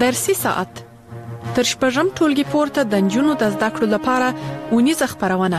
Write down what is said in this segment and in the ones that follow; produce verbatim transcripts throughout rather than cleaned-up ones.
درسي ساعت تر شپږم ټولګي پورته د نجونو د زده کړو لپاره اونیزه خپرونه.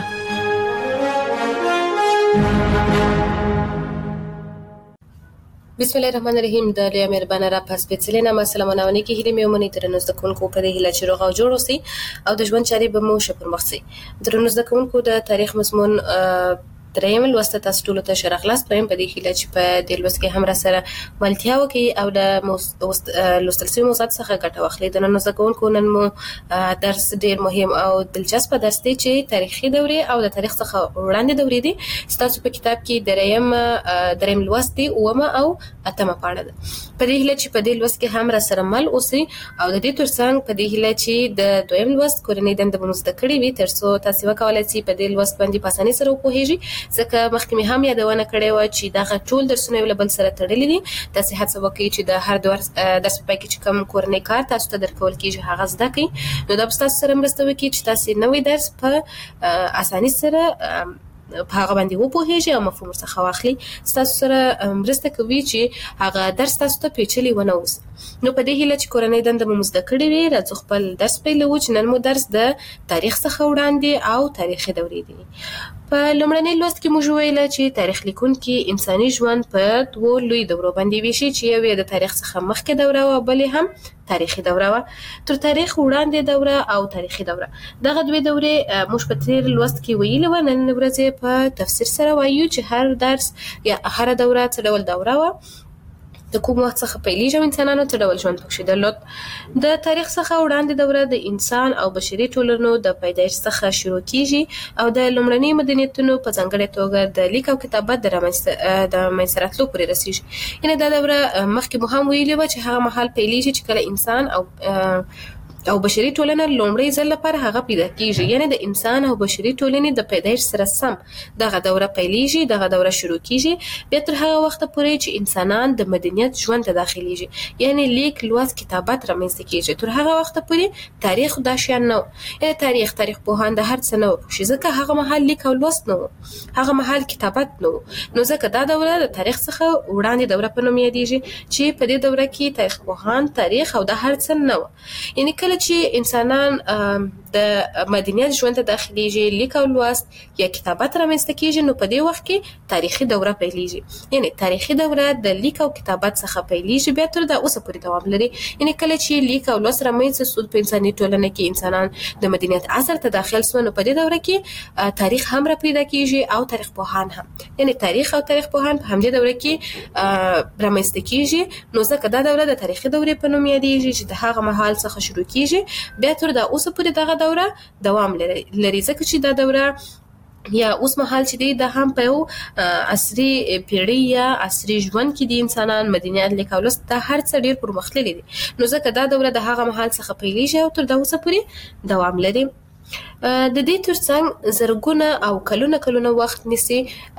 بسم الله الرحمن الرحیم. د لوی مهربانه را پس سپېڅلې نامه سلامونه کې هیله مې ومني درنو زده کوونکو په دې هیله چې روغ او جوړ اوسئ او د ژوند چارې به مو ښه پر مخ ځي. درنو زده کوونکو د تاریخ مضمون دریم لوست تاسو ټول ته شرخلاص پریم په دې هیله چې په دې لوست کې هم را سره ملتیا وکړي او د لوستل شوي موضوعات څخه ګټه واخلي. د نن زده کوونکو نن مو درس ډیر مهم او دلچسپ درس دی چې تاریخي دورې او د تاریخ څخه وړاندې دورې دي. تاسو په کتاب کې دریم دریم لوست دی اومه او اتمه پاڼه ده. په دې هیله چې په دې لوست کې هم را سره مل اوسئ او د دې ترڅنګ په دې هیله چې د دویم لوست کورنۍ دنده مو زده کړې وي ترڅو تاسو وکولای شئ په دې لوست باندې په اسانۍ سره وپوهیږئ. ځکه مخکې مې هم یادونه کړې وه چې دغه ټول درسونه یو له بل سره تړلي دي. تاسو هڅه وکړئ چې د هر درس درس په پای کې چې کوم کورنۍ کار تاسو ته درکول کېږي هغه زده کړئ. نو دا به تاسو سره مرسته وکړي چې تاسو نوې درس په اسانۍ سره په هغه باندې وپوهیږئ او مفهوم څخه واخلي. تاسو سره مرسته کوي چې هغه درس تاسو ته پیچلی ونه اوسي. نو په دې هیله چې کورنۍ دنده مو زده کړې وي راځو خپل درس پیلوو چې نن مو درس د تاریخ څخه وړاندې او تاریخي دورې دي. په لومړني لوست کې موږ ویل چې تاریخ لیکونکي انساني ژوند په دوه لوی دورو باندې ویشي چې یو یې د تاریخ څخه مخکې دوره او بل هم تاریخي دوره و. تر تاریخ وړاندې دوره او تاریخي دوره دغه دوه دورې موږ په تیر لوست کې ویل و. نن ورځ په تفسیر سره وایو چې هر درس یا هر دوره څه ډول دوره و، د کوم وخت څخه پیلېږي او انسانانو څه ډول ژوند پکې درلود. د تاریخ څخه وړاندې دوره د انسان او بشري ټولنو د پیدایښت څخه شروع کیږي او د لومړني مدنیتونو په ځانګړې توګه د لیک او کتابت د رامنځته د منځته راتلو پورې رسیږي. یعنې دا دوره مخکې مو هم ویلې وه چې هغه مهال پیلېږي چې کله انسان او او بشري ټولنه لومړی ځل لپاره هغه پیدا کیږي. یعنی د انسان او بشري ټولنې د پیدایښت سره سم دغه دوره پیلېږي، دغه دوره شروع کیږي. بیا تر هغه وخته پورې چې انسانان د مدنیت ژوند ته داخليږي، یعنی لیک لوست کتابت رامنځته کیږي. تر هغه وخته پورې تاریخ دا شیان نه و. یعنی تاریخ تاریخ پوهان د هر څه نه و پوښي، ځکه هغه مهال لیک او لوست نه و، هغه مهال کتابت نه و. نو ځکه دا دوره د تاریخ څخه وړاندې دوره په نوم یادېږي چې په دې دوره کې تاریخ پوهان تاریخ او د هر څه نه و. یعنی کله چې انسانان د مدنیت ژوند ته داخليږي، لیک او لوست یا کتابت رامنځته کیږي، نو په دې وخت کې تاریخي دوره پیلېږي. یعنی تاریخي دوره د لیک او کتابت څخه پیلېږي بیا تر دا اوسه پورې دوام لري. یعنی کله چې لیک او لوست رامنځته شو په انساني ټولنه کې انسانان د مدنیت عصر ته داخل شول، نو په دې دوره کې تاریخ هم را پیدا کیږي او تاریخ پوهان هم. یعنی تاریخ او تاریخ پوهان په همدې دوره کې رامنځته کیږي. نو ځکه دا دوره د تاریخي دورې په نوم یادېږي چې د هغه مهال څخه شروع کیږي بیا تر دا اوسه پورې دغه دوره دوام لري لري ځکه چې دا دوره یا اوس مهال چې دی دا هم په یو عصري پیړۍ یا عصري ژوند کې د انسانان مدنیت لیک او لوست دا هر څه ډېر پرمختللي دي. نو ځکه دا دوره د هغه مهال څخه پیلېږي او تر دا اوسه پورې دوام لري. د دې ترڅنګ زرګونه او کلونه کلونه وخت نیسي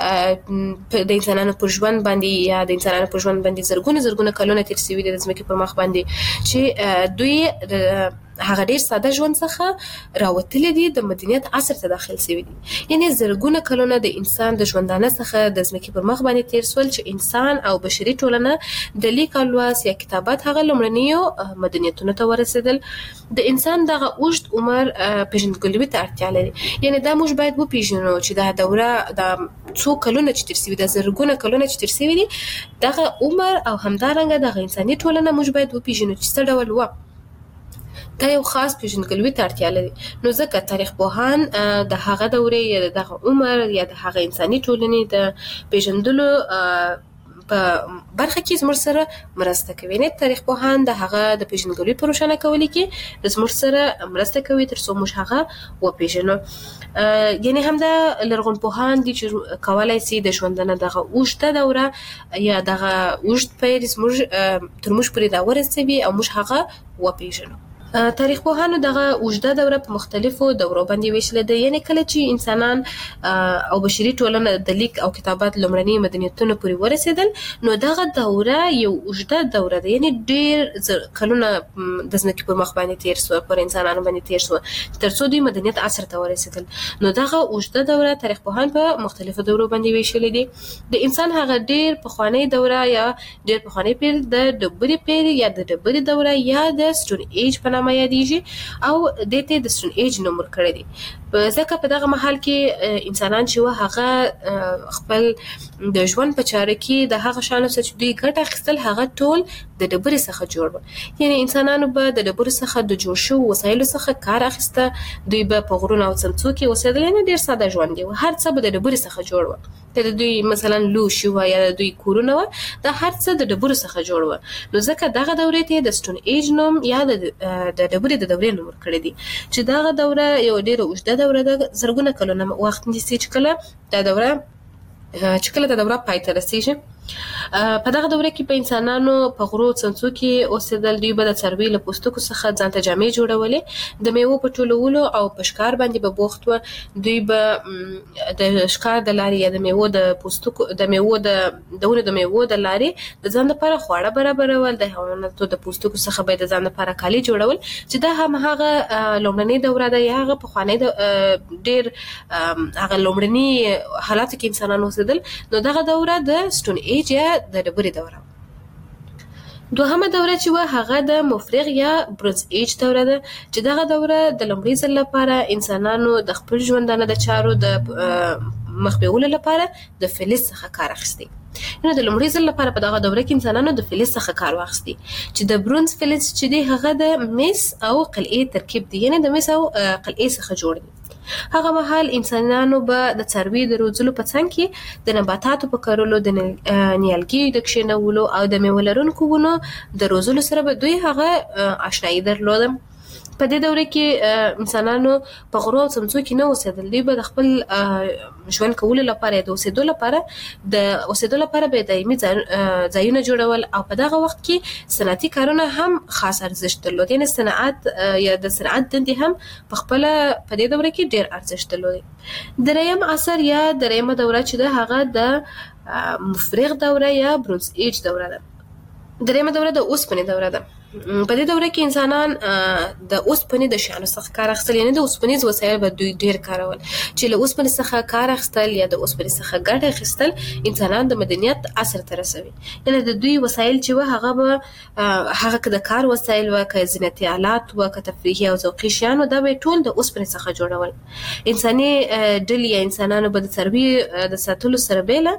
د انسانانو پر ژوند باندې یا د انسانانو پر ژوند باندې زرګونه زرګونه کلونه تیر شوي دي د ځمکې پر مخ باندې چې دوی هغه ډیر ساده ژوند څخه راوتلي دي د مدنیت عصر ته داخل شوي دي. یعنی زرګونه کلونه د انسان د ژوندانه څخه د ځمکې پر مخ باندې تیر شول چې انسان او بشري ټولنه د لیک او لوست یا کتابت هغه لومړنیو مدنیتونو ته ورسېدل. د انسان دغه اوږد عمر پیژندګلوي ته اړتیا لري. یعنی دا موږ باید وپېژنو چې دا دوره د څو کلونه چې تیر شوي دي، زرګونه کلونه چې تیر شوي دي، دغه عمر او همدارنګه دغه انساني ټولنه موږ باید وپېژنو چې څه ډول وه. دا یو خاص پیژندګلوي ته اړتیا لري. نو ځکه تاریخ پوهان د هغه دورې یا دغه عمر یا د هغه انساني ټولنې د پیژندلو په برخه کې زموږ سره مرسته کوي. نه تاریخ پوهان د هغه د پیژندګلوي په روښانه کولو کې زموږ سره مرسته کوي تر څو موږ هغه وپېژنو. یعنی هم د لرغون پوهان دي چې کولای شي د ژوندانه دغه اوږده دوره یا دغه اوږد پیر زموږ تر موږ پورې دا ورسوي او موږ هغه وپېژنو. تاریخ پوهانو دغه اوږده دوره په مختلفو دورو باندې ویشلې ده. یعنې کله چې انسانان او بشري ټولنه د لیک او کتابت لومړني مدنیتونو پورې ورسېدل، نو دغه دوره یو اوږده دوره ده، یعنې ډېر کلونه د ځمکې پر مخ باندې تېر سوه، پر انسانانو باندې تېر سوه تر څو دوی مدنیت عصر ته ورسېدل. نو دغه اوږده دوره تاریخ پوهان په مختلفو دورو باندې ویشلې دي. د انسان هغه ډېر پخوانی دوره یا ډېر پخوانی پیر د ډبرې پیر یا د ډبرې دوره یا د سټون ایج په نامه یادېږي او دې ته د سټون ایج نوم ورکړی دی، ځکه په دغه مهال کې انسانان چې وه هغه خپل د ژوند په چاره کې د هغه شیانو څخه چې دوی ګټه اخیستل هغه ټول د ډبرې څخه جوړ وو. یعنې انسانانو به د ډبرو څخه د جوړ شوو وسایلو څخه کار اخیسته، دوی به په غرونو او څمڅو کې اوسېدل، یعنې ډېر ساده ژوند دی، هر څه به د ډبرې څخه جوړ وو. که د دوی مثلا لوښي وه یا د دوی کورونه وه، دا هر څه د ډبرو څخه جوړ وو. نو ځکه دغه دورې ته د سټون ایج نوم یا د ډبرې د دورې نوم ورکړی دی، چې دغه دوره یو ډېره اوږده دوره ده، زرګونه کلونه وخت نیسي چې کله دا دوره چې کله دا دوره پای ته رسېږي. په دغه دوره کې په انسانانو په غرو څمڅو کې اوسېدل، دوی به د څارویو له پوستکو څخه ځان ته جامې جوړولې، د میوو په ټولولو او په ښکار باندې به بوخت وه. دوی به د ښکار د لارې یا د میوو د پوستکو د میوو د د ونو د میوو د لارې د ځان لپاره خواړه برابرول، د حیواناتو د پوستکو څخه به د ځان لپاره کالي جوړول، چې دا هم هغه لومړنۍ دوره ده یا هغه پخوانی ډېر هغه لومړني حالاتو کې انسانان اوسېدل. نو دغه دوره د سټون ایج یا د ډبرې دوره. دوهمه دوره چې وه هغه د مفرغ یا برونز ایج دوره ده، چې دغه دوره د لومړي ځل لپاره انسانانو د خپل ژوندانه د چارو د مخ بیولو لپاره د فلز څخه کار اخیستی. نو د لومړي ځل لپاره په دغه دوره کې انسانانو د فلز څخه کار واخیستی، چې د برونز فلز چې دی هغه د مس او قلعې ترکیب دی، یعنې د مس او قلعې څخه جوړ دی. هغه مهال انسانانو به د څارویو د روزلو په څنګ کې د نباتاتو په کرلو، د نیالګیو د کښېنولو او د میوه لرونکو ونو د روزلو سره به دوی هغه آشنایي درلوده. په دې دوره کې انسانانو په غرو او څمڅو کې نه اوسېدل، دوی به د خپل ژوند کولو لپاره د اوسېدو لپاره د اوسېدو لپاره به دایمي ځایونه جوړول، او په دغه وخت کې صنعتي کارونه هم خاص ارزښت درلود، یعنې صنعت یا د صنعت دندې هم په خپله په دې دوره کې ډېر ارزښت درلود. دریم عصر یا دریمه دوره چې ده هغه د مفرغ دوره یا برونز ایج دوره ده. دریمه دوره د اوسپنې دوره ده. په دې دوره کې انسانان د اوسپنې د شیانو څخه کار اخیستل، یعنې د اوسپنیز وسایل به دوی ډېر کارول، چې له اوسپنې څخه کار اخیستل یا د اوسپنې څخه ګټه اخیستل انسانان د مدنیت عصر ته رسوي. یعنې د دوی وسایل چې وه هغه به هغه که د کار وسایل وه، که زینتي آلات وه، که تفریحي او ذوقي شیان وه، دا به یې ټول د اوسپنې څخه جوړول. انساني ډلې یا انسانانو به د څارویو د ساتلو سره بیله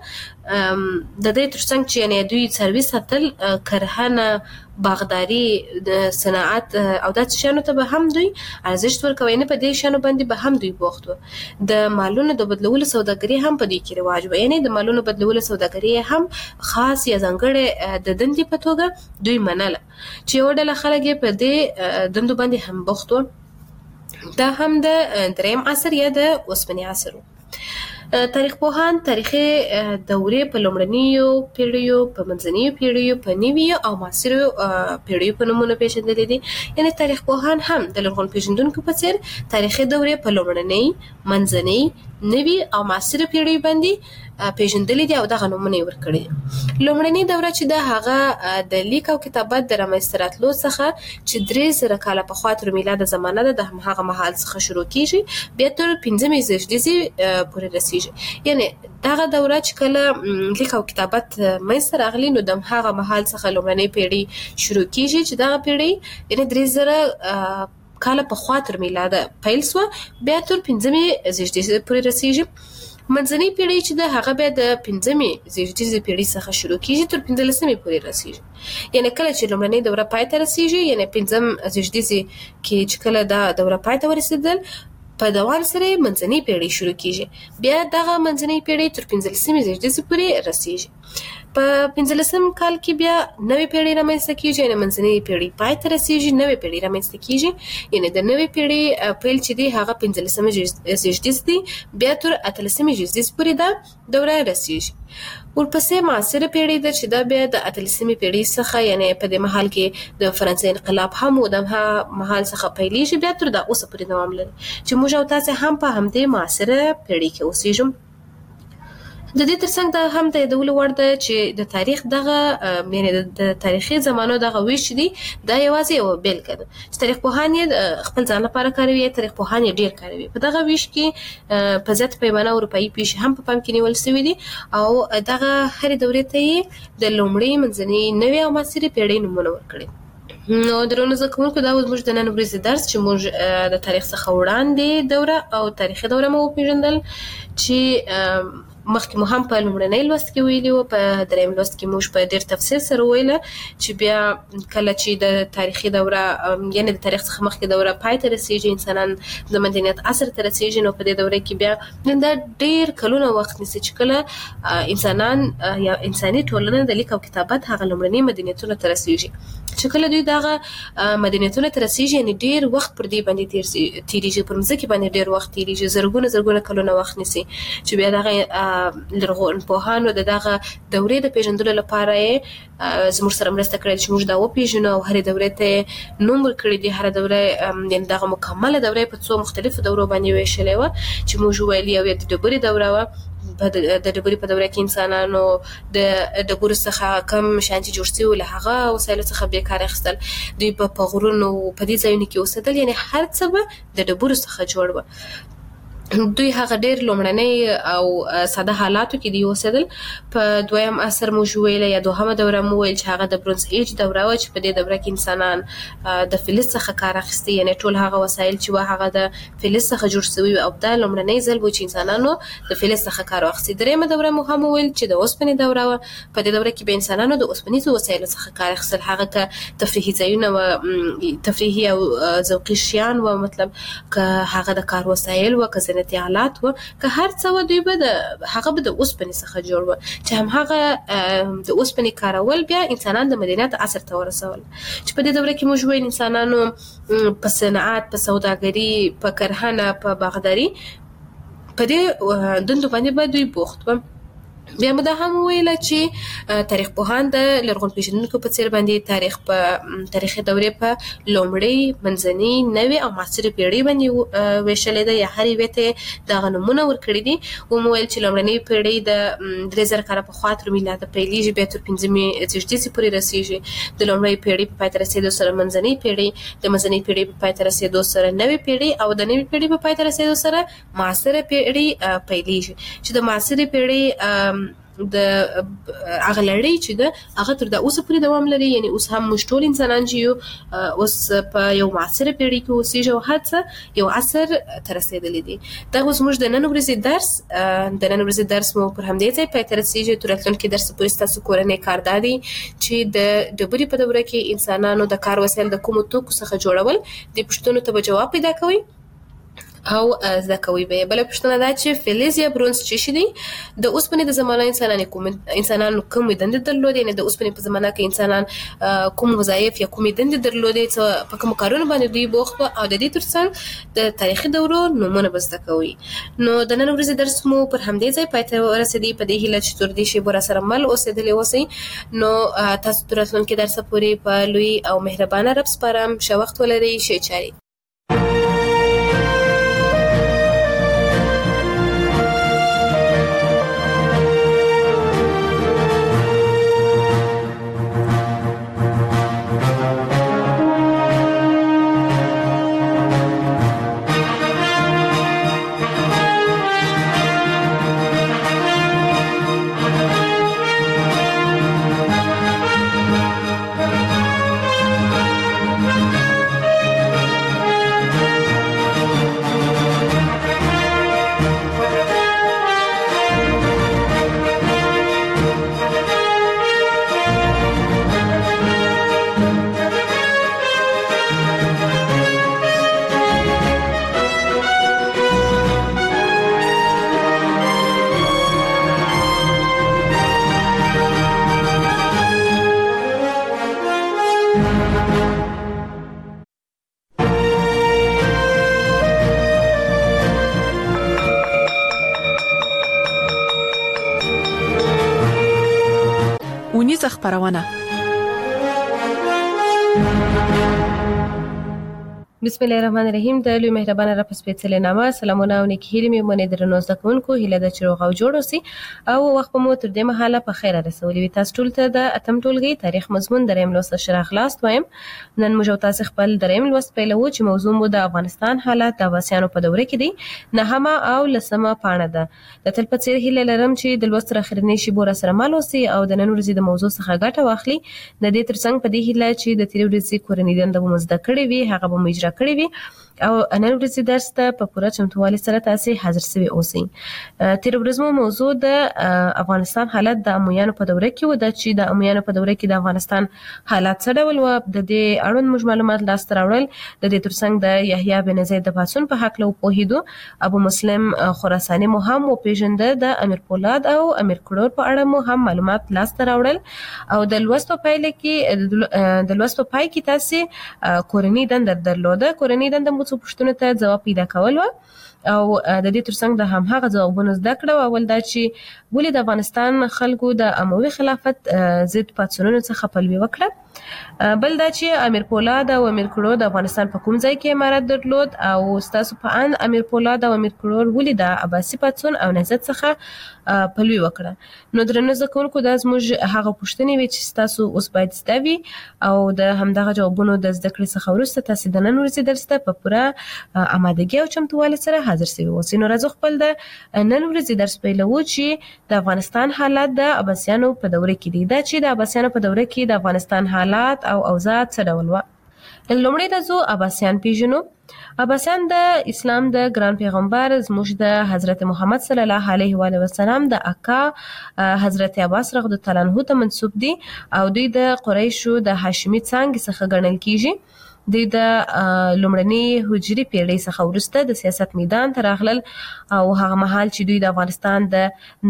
د دې تر څنګ چې یعنې دوی څاروي ساتل، کرهنه، باغداري، د صنعت او داسې شیانو ته به هم دوی ارزښت ورکوي، یعنې په دې شیانو باندې به هم دوی بوخت وو. د مالونو د بدلولو سوداګري هم په دې کې رواج وه، یعنې د مالونو بدلولو سوداګري هم خاص یا ځانګړې د دندې په توګه دوی منله، چې یوه ډله خلک یې په دې دندو باندې هم بوخت وو. دا هم د دریم عصر یا د اوسپنې عصر و. تاریخ پوهان تاریخي دورې په لومړنیو پیړیو، په منځنیو پیړیو، په نویو او معاصرو پیړیو په نومونو پیژندلې دي. یعنې تاریخ پوهان هم د لرغون پیژندونکو په څېر تاریخي دورې په لومړنۍ، منځنۍ، نوي او معاصرو پیړیو باندې پیژندلې دي او دغه نومونه یې ورکړي دي. لومړنۍ دوره چې ده هغه د لیک او کتابت د رامنځته راتلو څخه چې درې زره کاله پخوا تر میلاده زمانه ده د همهغه مهال څخه شروع کېږي، بیا تر پنځمې زېږدیزې پورې رسېږي. یعنې دغه دوره چې کله لیک او کتابت منځته راغلي، نو د همهغه مهال څخه لومړنۍ پیړۍ شروع کېږي، چې دغه پیړۍ یعنې درې زره کاله پخوا تر میلاده پیل سوه، بیا تر پنځمې زېږدیزې پورې رسېږي. منځنۍ پیړۍ چې ده هغه بیا د پنځمې زېږدیزې پیړۍ څخه شروع کېږي تر پنځلسمې پورې رسېږي. یعنې کله چې لومړنۍ دوره پای ته رسېږي، یعنې پنځم زېږدیزې کې چې کله دا دوره پای ته ورسېدل، په دوام سره منځنۍ پیړۍ شروع کېږي، بیا دغه منځنۍ پیړۍ تر پنځلسمې زېږدیزې پورې رسېږي. په پنځلسم کال کې بیا نوې پیړۍ رامنځته کېږي، یعنې منځنۍ پیړۍ پای ته رسېږي، نوې پیړۍ رامنځته کېږي. یعنې د نوې پیړۍ پیل چې دی هغه پنځلسمه زېږدیز دی، بیا تر اتلسمې زېږدیز پورې دا دوره رسېږي. ورپسې معاصره پیړۍ ده چې دا بیا د اتلسمې پیړۍ څخه یعنی په دې مهال کې د فرانسې انقلاب هم و د مهال څخه پیلېږي بیا تر دا اوسه پورې دوام لري چې موږ او تاسې هم په همدې معاصره پیړۍ کې اوسېږو. د دې ترڅنګ دا هم د یادولو وړ ده چې د تاریخ دغه یعنی د تاریخي زمانو دغه ویش دي دا یوازې یوه بیلګه ده چې تاریخ پوهان یې خپل ځان لپاره کاروي، تاریخ پوهان یې ډېر کاروي. په دغه ویش کې په زیاته پیمانه اروپایي پیښې هم په پام کې نیول شوي دي او دغه هرې دورې ته یې د لومړۍ، منځنۍ، نوې او معاصرې پیړۍ نومونه ورکړي. نو درنو زده کوونکو دا اوس موږ د نن ورځې درس چې موږ د تاریخ څخه وړاندې دوره او تاریخي دوره مو وپېژندل چې مخکې مو هم په لومړنۍ لوست کې ویلي وو، په درېیم لوست کې موږ په ډېر تفصیل سره وویله چې بیا کله چې د تاریخي دوره یعنې د تاریخ څخه مخکې دوره پای ته رسېږي، انسانان د مدنیت عصر ته رسېږي، نو په دې دوره کې بیا دا ډېر کلونه وخت نیسي چې کله انسانان یا انساني ټولنه د لیک او کتابت هغه لومړني مدنیتونو ته رسېږي. چې کله دوی دغه مدنیتونو ته رسېږي یعنې ډېر وخت پر دې باندې تېرېږي، پر مځکې باندې ډېر وخت تېرېږي، زرګونه زرګونه کلونه وخت نیسي چې بیا دغه لرغونپوهانو د دغه دورې د پېژندلو لپاره یې زموږ سره مرسته کړې چې موږ دا وپېژنو او هرې دورې ته یې نوم ورکړی دی. هره دوره یعنې دغه مکمله دوره په څو مختلفو دورو باندې ویشلې وه چې موږ وویل یو یې د ډبرې دوره وه. د ډبرې په دوره کې انسانانو د ډبرو څخه کم شیان چې جوړ شوي له هغه وسایلو څخه بې کار اخیستل، دوی په غرونو په دې ځایونو کې اوسېدل، یعنې هر څه به د ډبرو څخه جوړ وه. دوی هغه ډېر لومړنۍ او ساده حالاتو کې دی اوسېدل. په دویم عصر موږ ویله یا دوهمه دوره مو ویل چې هغه د برونز ایج دوره وه چې په دې دوره کې انسانان د فلز څخه کار اخیستی، یعنې ټول هغه وسایل چې وه هغه د فلز څخه جوړ شوي او دا لومړنی ځل و چې انسانانو د فلز څخه کار واخیستی. درېیمه دوره مو هم وویل چې د اوسپنې دوره وه. په دې دوره کې به انسانانو د اوسپنیزو وسایلو څخه کار اخیستل، هغه که تفریحي ځایونه وه، تفریحي او ذوقي شیان وه، مطلب که هغه د کار وسایل وه، که زینتي آلات وه، که هر څه وه، دوی به د هغه به د اوسپنې څخه جوړ وه چې همهغه د اوسپنې کارول بیا انسانان د مدنیت عصر ته ورسول. چې په دې دوره کې موږ ویل انسانانو په صنعت، په سوداګري، په کرهنه، په باغداري، په دې دندو باندې به دوی بوخت وه. بیا مو دا هم وویله چې تاریخ پوهان د لرغون پېژندونکو په څېر باندې تاریخ په تاریخي دورې په لومړۍ، منځنۍ، نوې او معاصرې پیړۍ باندې ویشلې ده یا هر یوې ته دغه نومونه ورکړي دي. ومو ویل چې لومړنۍ پیړۍ د درې زره کاله پخوا تر میلاده پیلېږي، بیا تر پنځمې زېږدیزې پورې رسېږي. د لومړۍ پیړۍ په پای ته رسېدو سره منځنۍ پیړۍ، د منځنۍ پیړۍ په پای ته رسېدو سره نوې پیړۍ او د نوې پیړۍ په پای ته رسېدو سره معاصره پیړۍ پیلېږي. چې د معاصرې پیړۍ د هغه لړۍ چې ده هغه تر دا اوسه پورې دوام لري، یعنې اوس هم موږ ټول انسانان چې یو اوس په یو معاصره پیړۍ کې اوسېږو او هر څه یو عصر ته رسېدلی دي. دا اوس موږ د نن ورځې درس د نن ورځې درس مو پر همدې ځای پای ته رسېږي. تر راتلونکي درس پورې ستاسو کورنی کار دا دی چې د ډبرې په دوره کې انسانانو د کار وسایل د کومو توکو څخه جوړول، دې پوښتنو ته به جواب پیدا کوئ او زده کوي به. بله پوښتنه دا چې فلز یا برونز څه شي دی؟ د اوسپنې د زمانه انسانانو کوم انسانانو کومې دندې درلودې، یعنې د اوسپنې په زمانه کې انسانان کوم وظایف یا کومې دندې درلودې، څه په کومو کارونو باندې دوی بوخت وو، او د دې ترڅنګ د تاریخي دورو نومونه به زده کوئ. نو د نن ورځې درس مو پر همدې ځای پای ته ورسېدی، په دې هیله چې تر دې شیبو راسره مل اوسېدلي اوسئ. نو تاسو تر راتلونکي درسه پورې په لوی او مهربانه رب سپارم. ښه وخت ولرئ، ښې چارې. اونیزه خبرونه. بسم الله الرحمن الرحیم. د لوی مهربانه را پسپېڅلې نامه سلامونه او نیکی هیلې مې مونږ درنو زده کوونکو هیله د چروغ او جوړ اوسي او وخت مو تر دې مهاله په خیر رسولې وي. تاسو ټول ته د اتم ټولګي تاریخ مضمون دریم لوست شرح خلاص وایم. نن موږ تاسو خپل دریم لوست پیلوو چې موضوع مو د افغانستان حالات د عباسیانو په دوره کې دی. نهمه او لسمه پاڼه ده. د تل په څیر هیله لرم چې د لوست اخرنی شی بور سره مال اوسي او د نن ورځې د موضوع څخه ګټه واخلي. د دې ترڅنګ په دې هیله چې د تیر ورځې کورنۍ دنده مو زده کړې وي هغه به مو اجرا کړې وي او نن ورځې درس ته په پوره چمتووالي سره تاسو حاضر سوي اوسئ. تیر ورځ مو موضوع د افغانستان حالت د امویانو په دوره کې و د چې د امویانو په دوره کې د افغانستان حالات څه ډول و. د دې اړوند موږ معلومات لاسته راوړل. د دې ترڅنګ د یحیی بن زید د پاڅون په حق له پوهیدو. ابو مسلم خراساني مو هم وپیژنده. د امیر پولاد او امیر کړور په اړه مو هم معلومات لاسته راوړل او د لوست په پایله کې د لوست په پای کې تاسو کورنۍ دنده درلوده. کورنۍ دنده څو پوښتنو ته جواب پیدا کول و او د دې ترڅنګ د هم هغه ځوابونه زده کړو. اول دا چې ولې د افغانستان خلکو د اموي خلافت ضد پاڅونونو څخه پلوي وکړه. بل دا چې امیر پولاد او امیر کړور د افغانستان په کوم ځای کې امارت درلود او تاسو په ان امیر پولاد او امیر کړور ولې د عباسي پاڅون او نهضت څخه پلوي وکړه. نو درنو زده کوونکو دا زموږ هغه پوښتنې وي چې تاسو اوس باید زده وي او د همدغه جوابونو د زده کړې څخه وروسته تاسو د نن ورځې درس ته په پوره آمادګي او چمتووالي سره حاضر سوي اوسئ. نو راځو خپل د نن ورځې درس پیلوو چې د افغانستان حالات د عباسیانو په دوره کې دي. دا چې د عباسیانو په دوره کې د افغانستان حالات او اوضاع څه ډول و. لومړی راځو عباسیان پیژنو. عباسیان د اسلام د ګران پیغمبر زموږ د حضرت محمد صلی الله علیه و آله وسلم د اکا حضرت عباس رضی الله عنه ته منسوب دي او دوی د قریشو د هاشمي څنګه څخه ګڼل کیږي. دوی د لومړنۍ هجري پیړۍ څخه وروسته د سیاست میدان ته راغلل او هغه مهال چې دوی د افغانستان د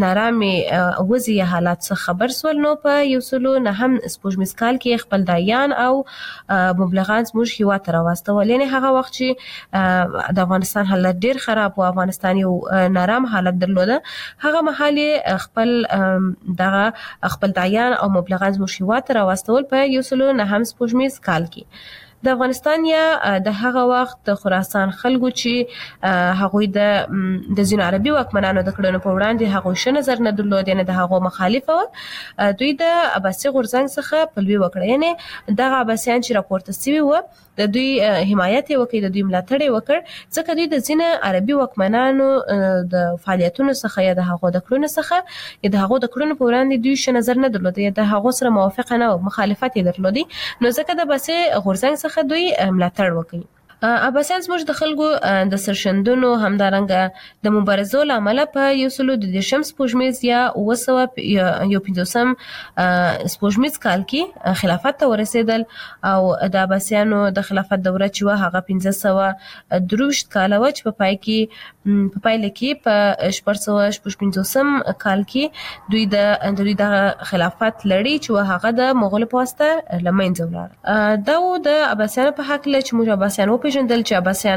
نارامې وضعي حالات څخه خبر سول نو په یو سلو نهم سپوږمیز کال کې خپل دایان او مبلغان زموږ هیواد ته راوستول. یعنې هغه وخت چې د افغانستان حالت ډیر خراب و افغانستان یو نارام حالت درلوده هغه مهال خپل دغه خپل دایان او مبلغان زموږ هیواد ته راوستول په یو سلو نهم سپوږمیز کال کې. د افغانستان یا د هغه وخت د خراسان خلکو چې هغوی د د ځینو عربي واکمنانو د کړنو په وړاندې هغوی ښه نظر نه درلود یعنې د هغو مخالفه و. دوی د عباسي غورځنګ څخه پلوي وکړه. یعنې دغه عباسیان چې راپورته سوي و د دوی حمایت یې وکړ د دوی ملاتړ یې وکړ ځکه دوی د ځینو عربي واکمنانو د فعالیتونو څخه یا د هغو د کړنو څخه یا د هغو د کړنو په وړاندې دوی ښه نظر نه درلود یا د هغو سره موافقه نه و مخالفت یې درلودی. نو ځکه د عباسي غورځنګ څخه دوی ملاتړ وکړي. عباسیان زموږ د خلکو د سرښندنو همدارنګه د مبارزو له امله په یو سلو د دېرشم سپوږمیز یا اوه سوه یو پنځوسم سپوږمیز کال کې خلافت ته ورسېدل او د عباسیانو د خلافت دوره چې وه هغه پنځه سوه درویشت کاله وه چې په پای کې په پایله کې په شپږ سوه شپږ پنځوسم کال کې دوی د دوی دغه خلافت لړۍ چې وه هغه د مغولو په واسطه له منځه ولاړه. دا و د عباسیانو په حق له چې موږ عباسیان وپېژنو پیژندل چې عباسیان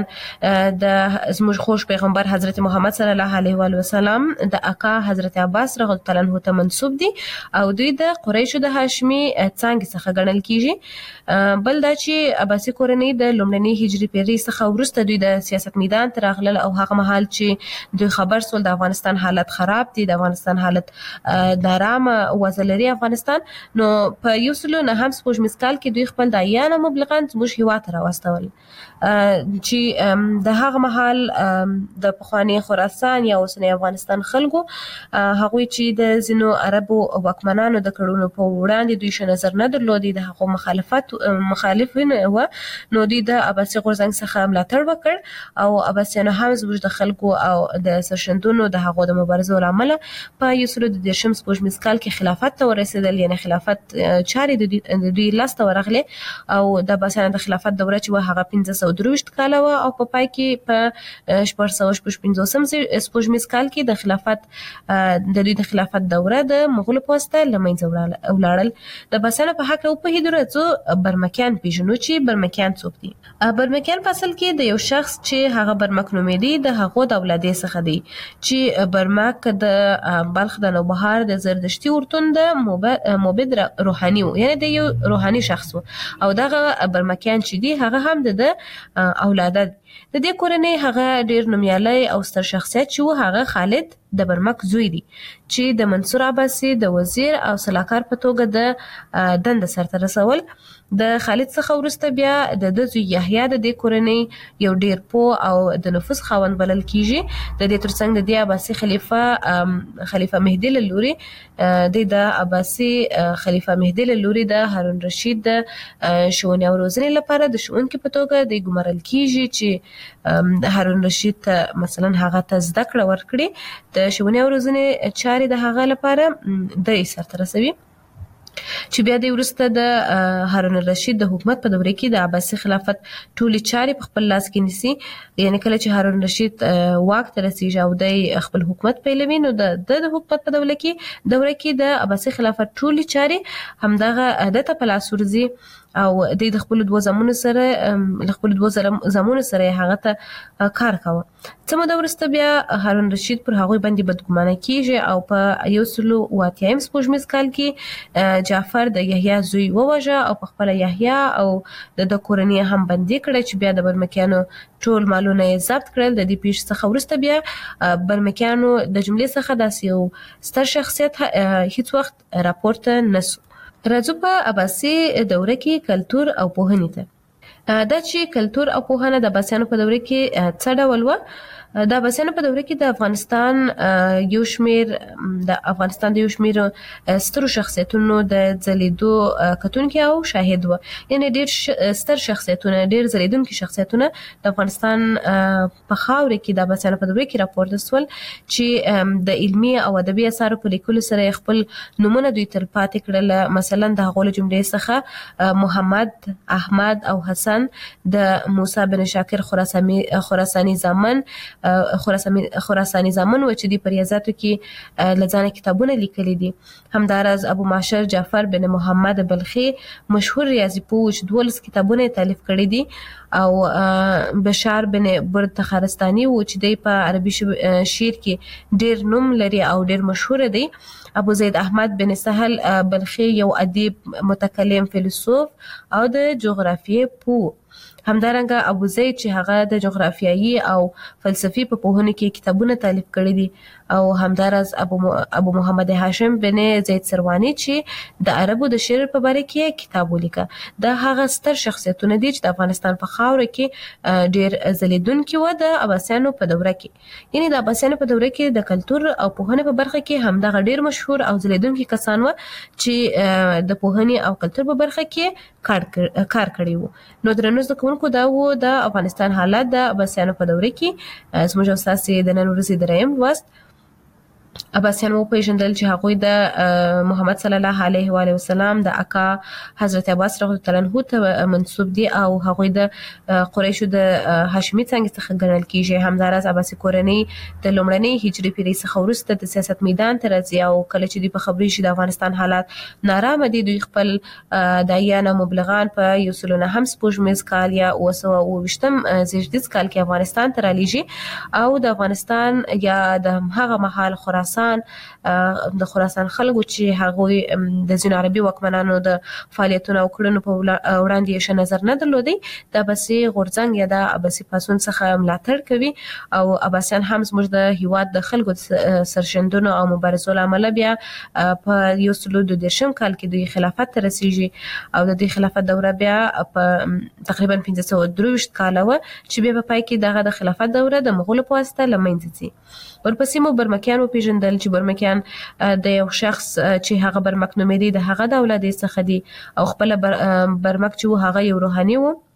د زموږ خوږ پیغمبر حضرت محمد صلی الله علیه و آله وسلم د اکا حضرت عباس رضی الله عنه ته منسوب دي او دوی د قریشو د هاشمي څنګه څخه ګڼل کیږي. بل دا چې عباسي کورنۍ د لومړنۍ هجري پیړۍ څخه وروسته دوی د سیاست میدان ته راغلل او هغه مهال چې دوی خبر سول د افغانستان حالت خراب دي د افغانستان حالت نارامه وضع لري افغانستان نو په یو سلو نهم سپوږمیز کال کې دوی خپل دایان او مبلغان زموږ هیواد ته راوستول چې د هغه مهال د پخوانی خراسان یا اوسنی افغانستان خلکو هغوی چې د ځینو عربو واکمنانو د کړنو په وړاندې دوی ښه نظر نه درلود د هغو مخالفت مخالفین و نو دوی د عباسي غورځنګ څخه ملاتړ وکړ او عباسیانو هم زموږ د خلکو او د سرښندنو د هغو د مبارزو له امله په یو سلو د دېرشم سپوږمیز کال کې خلافت ته ورسېدل یعنې خلافت چارې د دوی لاسته ورغلې او د عباسیانو د خلافت دوره چې وه هغه پنځه سوه درویشت کاله وه او په پای کې په شپږ سوه شپږ پنځوسم سپوږمیز کال کې د خلافت د دوی د خلافت دوره د مغولو په واسطه له منځه ولاړل. د عباسیانو په هکله وپوهېدو راځو برمکیان پیژنو چې برمکیان څوک دي. برمکیان په اصل کې د یو شخص چې هغه برمک نومېدی د هغو د اولادې څخه دی چې برمک د بلخ د نوبهار د زردشتي اورتون د موبد روحاني و، یعنی د یو روحاني شخص و او دغه برمکیان چې دي هغه هم د اولاده دي. د دې کورنۍ هغه ډیر نومیالی او ستر شخصیت چې و هغه خالد د برمک زوی دی چې د منصور عباسي د وزیر او سلاکار په توګه د دند سرته رسول. د خالد څخه وروسته بیا د د زوی یحیی د دې کورنۍ یو ډیر پوه او د نفوذ خاوند بلل کیږي. د دې ترڅنګ د دې عباسي خلیفہ خلیفہ مهدي له لوري د د عباسي خلیفہ مهدي له لوري د هارون رشید د ښوونې او روزنې لپاره د ښوونکي په توګه د ګمارل کیږي چې هارون رشید ته مثلا هغه ته زده کړه ورکړي، د ښوونې او روزنې چارې د هغه لپاره د سرته رسوي. چې بیا د وروسته د هارون الرشید د حکومت په دوره کې د عباسي خلافت ټولې چارې په خپل لاس کې نیسي. یعنی کله چې هارون الرشید واک ته رسیږي او د خپل حکومت پیلوي نو د د حکومت په دوره کې دوره کې د عباسي خلافت ټولې چارې همدغه د ته په لاس ورځي او د خپل دوه زمونو سره له خپل دوه زمونو سره هغه ته کار کاوه. څه موده وروسته بیا هارون الرشید پر هغوی باندې بدګمانه کیږي او په یو سلو اوه اتیایم سپوږمیز کال کې جعفر د یحیی زوی ووژه او په خپله یحیی او د د کورنۍ هم بندي کړه چې بیا د برمکیانو ټول مالونه یې ضبط کړل. د دې پیښې څخه وروسته بیا برمکیانو د جملې څخه داسې یو ستر شخصیت هیڅ وخت راپورته نسو. راځو په عباسي دوره کې کلتور او پوهنې ته. دا چې کلتور او پوهنه د عباسیانو په دوره کې څه ډول وه؟ د عباسیانو په دوره کې د افغانستان یو شمیر د افغانستان د یو شمیر سترو شخصیتونو د ځلیدو کتونکي او شاهد و. یعنی ډیر ستر شخصیتونه، ډیر ځلیدونکي شخصیتونه د افغانستان په خاوره کې د عباسیانو په دوره کې راپورته سول چې د علمي او ادبي اثارو په لیکلو سره خپل نومونه دوی تل پاتې کړل. مثلا د هغو له جملې څخه محمد، احمد او حسن، د موسی بن شاکر خراساني خراساني زامن خراساني زامن و چې دی په ریاضیاتو کې له ځانه کتابونه لیکلي دي. همداراز ابو معشر جعفر بن محمد بلخي مشهور ریاضي پوه چې دولس کتابونه تالیف کړي دي او بشار بن برد تخارستاني و چې دی په عربي شعر کې ډیر نوم لري او ډیر مشهور دی. ابو زید احمد بن سهل بلخي یو ادیب، متکلم، فیلسوف او د جغرافیې پوه. همدارنګه ابو زید چې هغه د جغرافیایي او فلسفي په پوهنه کې کتابونه تالیف کړي دي او همداراز ابو ابو محمد هاشم بن زید سروانی چې د عربو د شعر په باره کې کتاب ولیکه. دا هغه ستر شخصیتونه دي چې د افغانستان په خاوره کې ډیر ځلیدونکي و د عباسیانو په دوره کې. یعنی د عباسیانو په دوره کې د کلتور او پوهنې په برخه کې همدغه ډیر مشهور او ځلیدونکي کسان و چې د پوهنې او کلتور په برخه کې کار کار کړی وو. نو درنو زده کوونکو دا و د افغانستان حالت د عباسیانو په دوره کې. زموږ استاد د نن ورځې دریم لوست عباسیان وپېژندل چې هغوی د محمد صلی الله علیه و آله وسلم د اکا حضرت عباس رضی الله عنه ته منسوب دي او هغوی د قریشو د هاشمي څنګه څخه ګڼل کیږي. همداراز عباسي کورنۍ د لومړنۍ هجري پیړۍ څخه وروسته د سیاست میدان ته راځي او کله چې دوی په خبري شي د افغانستان حالات نارامه دي، دوی خپل داعیان او مبلغان په یو سلو نهم سپوږمیز کال یا اوه سوه اوه ویشتم زیږدیز کال کې افغانستان ته رالیږي او د افغانستان یا د هغه مهال خراسان د خراسان خلکو چې هغوی د ځینو عربي واکمنانو د فعالیتونو او کړنو په وړاندې یې ښه نظر نه درلودی، د عباسي غورځنګ یا د عباسي پاڅون څخه ملاتړ کوي او عباسیان هم زموږ د هیواد د خلکو سرښندنو او مبارزو له امله بیا په یو سلو دوه دېرشم کال کې دوی خلافت ته رسیږي او د دوی خلافت دوره بیا په تقریبا پنځه سوه درویشت کاله وه چې بیا په پای کې دغه د خلافت دوره د مغولو په واسطه له منځه ځي. ورپسې مو برمکیان وپېژندل چې برمکیان د یو شخص چې هغه برمک نومېدی د هغه د اولادې څخه دي او خپله برمک چې و هغه یو روحاني و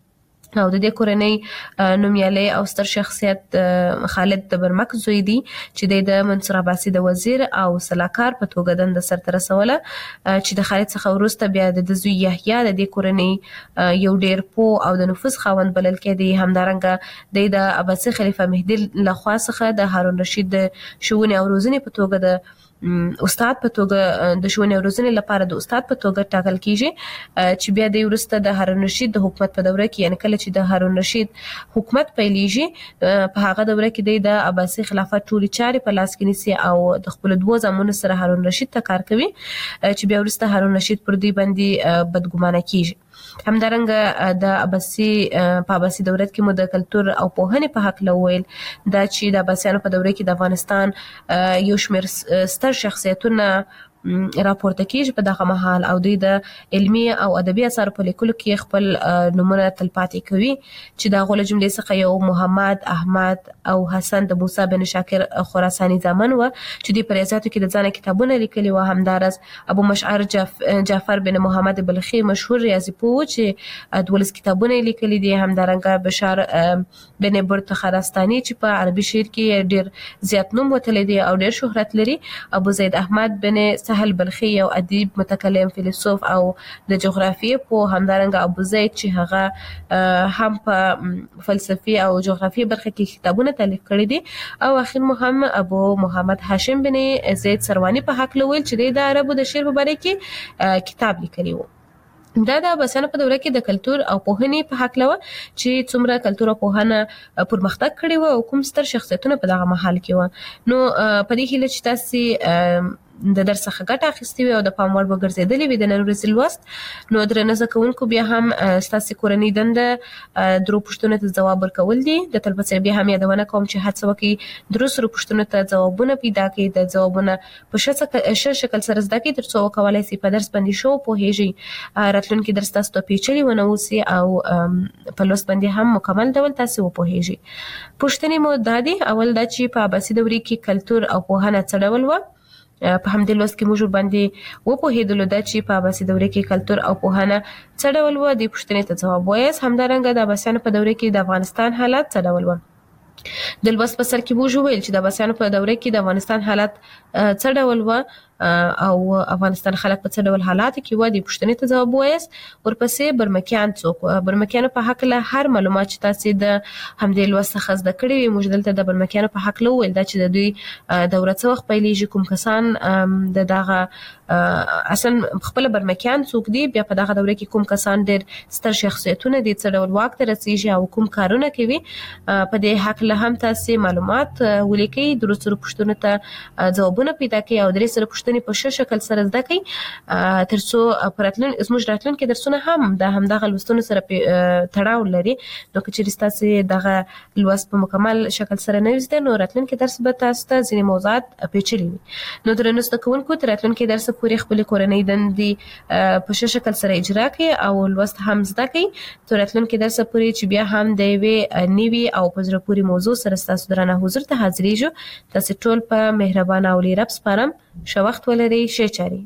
او د دې کورنۍ نومیالي او ستر شخصیت خالد د برمک زوی دی چې د منصور عباسي د وزیر او سلاکار په توګه دند سرته رسوله چې د خالد څخه وروسته بیا د زوی یحیی د دې کورنۍ یو ډیر پوه او د نفوذ خاوند بلل کېدی. همدارنګه د عباسي خلیفہ مهدی لخوا څخه د هارون رشید د شؤون او روزنې په توګه د استاد په توګه د شؤون او روزنې لپاره د استاد په توګه ټاکل کیږي چې بیا د ورسته د هارون رشید د حکومت په دوره کې یعنی کله چې د هارون رشید حکومت پیلېږي په هغه دوره کې د عباسي خلافت ټولې چارې په لاس کې نیسي او د خپل دوه زامنو سره هارون رشید ته کار کوي چې بیا ورسته هارون رشید پر دوی باندې بدګمانه کیږي. همدارنګه د عباسي په عباسي دولت کې مو د کلتور او پوهنې په حق لویل دا چې د عباسیانو په دوره کې د افغانستان یو شمېر ستر شخصیتونه راپورته کیږي په دغه مهال او دوی د علمي او ادبي اثارو په لیکلو کې خپل نمونه تلپاتې کوي چې د غوړه جملې څخه یو محمد احمد او حسن د موسی بن شاکر خراساني زامن و چې د پریزاتو کې د ځان کتابونه لیکلي و. همدارس ابو مشعر جاف جعفر بن محمد بلخي مشهور ریاضي پوه چې دولس کتابونه لیکلي دي. همدارنګه بشار بن برت خراساني چې په عربي شعر کې ډیر زیات نوم وتلی دی او ډیر شهرت لري. ابو زید احمد بن سهل بلخي یو ادیب متکلم فیلسوف او د جغرافیې په همدارنګه ابو زید چې هغه هم په فلسفي او جغرافیې برخه کې کتابونه تالیف کړي دي او اخر مو هم ابو محمد هاشم بن زید سروانی په حق لویل چې د عربو د شعر په باره کې کتاب لیکلی و. دا د عباسیانو په دوره کې د کلتور او پوهنې په حق لوه چې څومره کلتور او پوهنه پرمختګ کړی و او کوم ستر شخصیتونه په دغه محل کې و. نو په دې هیله چې تاسو د درس څخه ګټه اخیستې وي او د پام وړ وګرځېدلې وي د نن ورځې لوست نو درنه زده کوونکو بیا هم ستاسو کورنۍ دنده درو پوښتنو ته ځواب ورکول دي. د تل په څیر بیا هم یادونه کوم چې هڅه وکړئ درو سره پوښتنو ته ځوابونه پیدا کړئ د ځوابونه په ښه شکل سره زده کړئ تر څو وکولای شئ په درس باندې شو پوهیږئ راتلونکي درس تاسو ته پیچلي ونه اوسي او په لوست باندې هم مکمل ډول تاسو وپوهیږئ. پوښتنې مو دا دي اول دا چې په عباسي دورې کې کلتور او پوهنه څه ډول و. په همدې لوست کې موږ باندې وپوهېدلو دا چې په عباسي دوره کې کلتور او پوهنه څه ډول و. د پوښتنې ته ځواب وایاست. همدارنګه د عباسیانو په دوره کې د افغانستان حالات څه ډول و. د لوست په سر کې موږ ویل چې د عباسیانو په دوره کې د افغانستان حالات څه ډول و او افغانستان خلک په څه ډول حالاتو کې و. د پوښتنې ته ځواب وایاست. ورپسې برمکیان څوک و. برمکیانو په حق له هر معلومات چې تاسو د همدې لوست څخه زده کړي وي موږ دلته د برمکیانو په حق له ویل دا چې د دوی دوره څه وخت پیلېږي کوم کسان د دغه اصلا خپل برمکیان څوک دي بیا په دغه دوره کې کوم کسان ډېر ستر شخصیتونه دي څه ډول واک ته رسېږي او کوم کارونه کوي. په دې حق له هم تاسو معلومات ولیکئ درو سره پوښتنو ته ځوابونه پیدا کړئ او درې سره په ښه شکل سره زده کړئ تر څو په راتلون زموږ راتلونکي درسونه هم د همدغه لوستونو سره تړاو لري. نو که چېرې ستاسو دغه لوست په مکمل شکل سره نه وي زده نو راتلونکي درس به تاسو ته ځینې موضوعات پیچلي وي. نو درنو زده کوونکو تر راتلونکي درس پورې خپلې کورنۍ دندې په ښه شکل سره اجرا کړئ او لوست هم زده کړئ تر راتلونکي درس پورې چې بیا هم د یوې نوي او په زړه پورې موضوع سره ستاسو درانه حضور ته حاضرېږو. تاسو ټول په مهربانه او لوی رب سپارم. ښه وخت ولرئ. ښې چارې.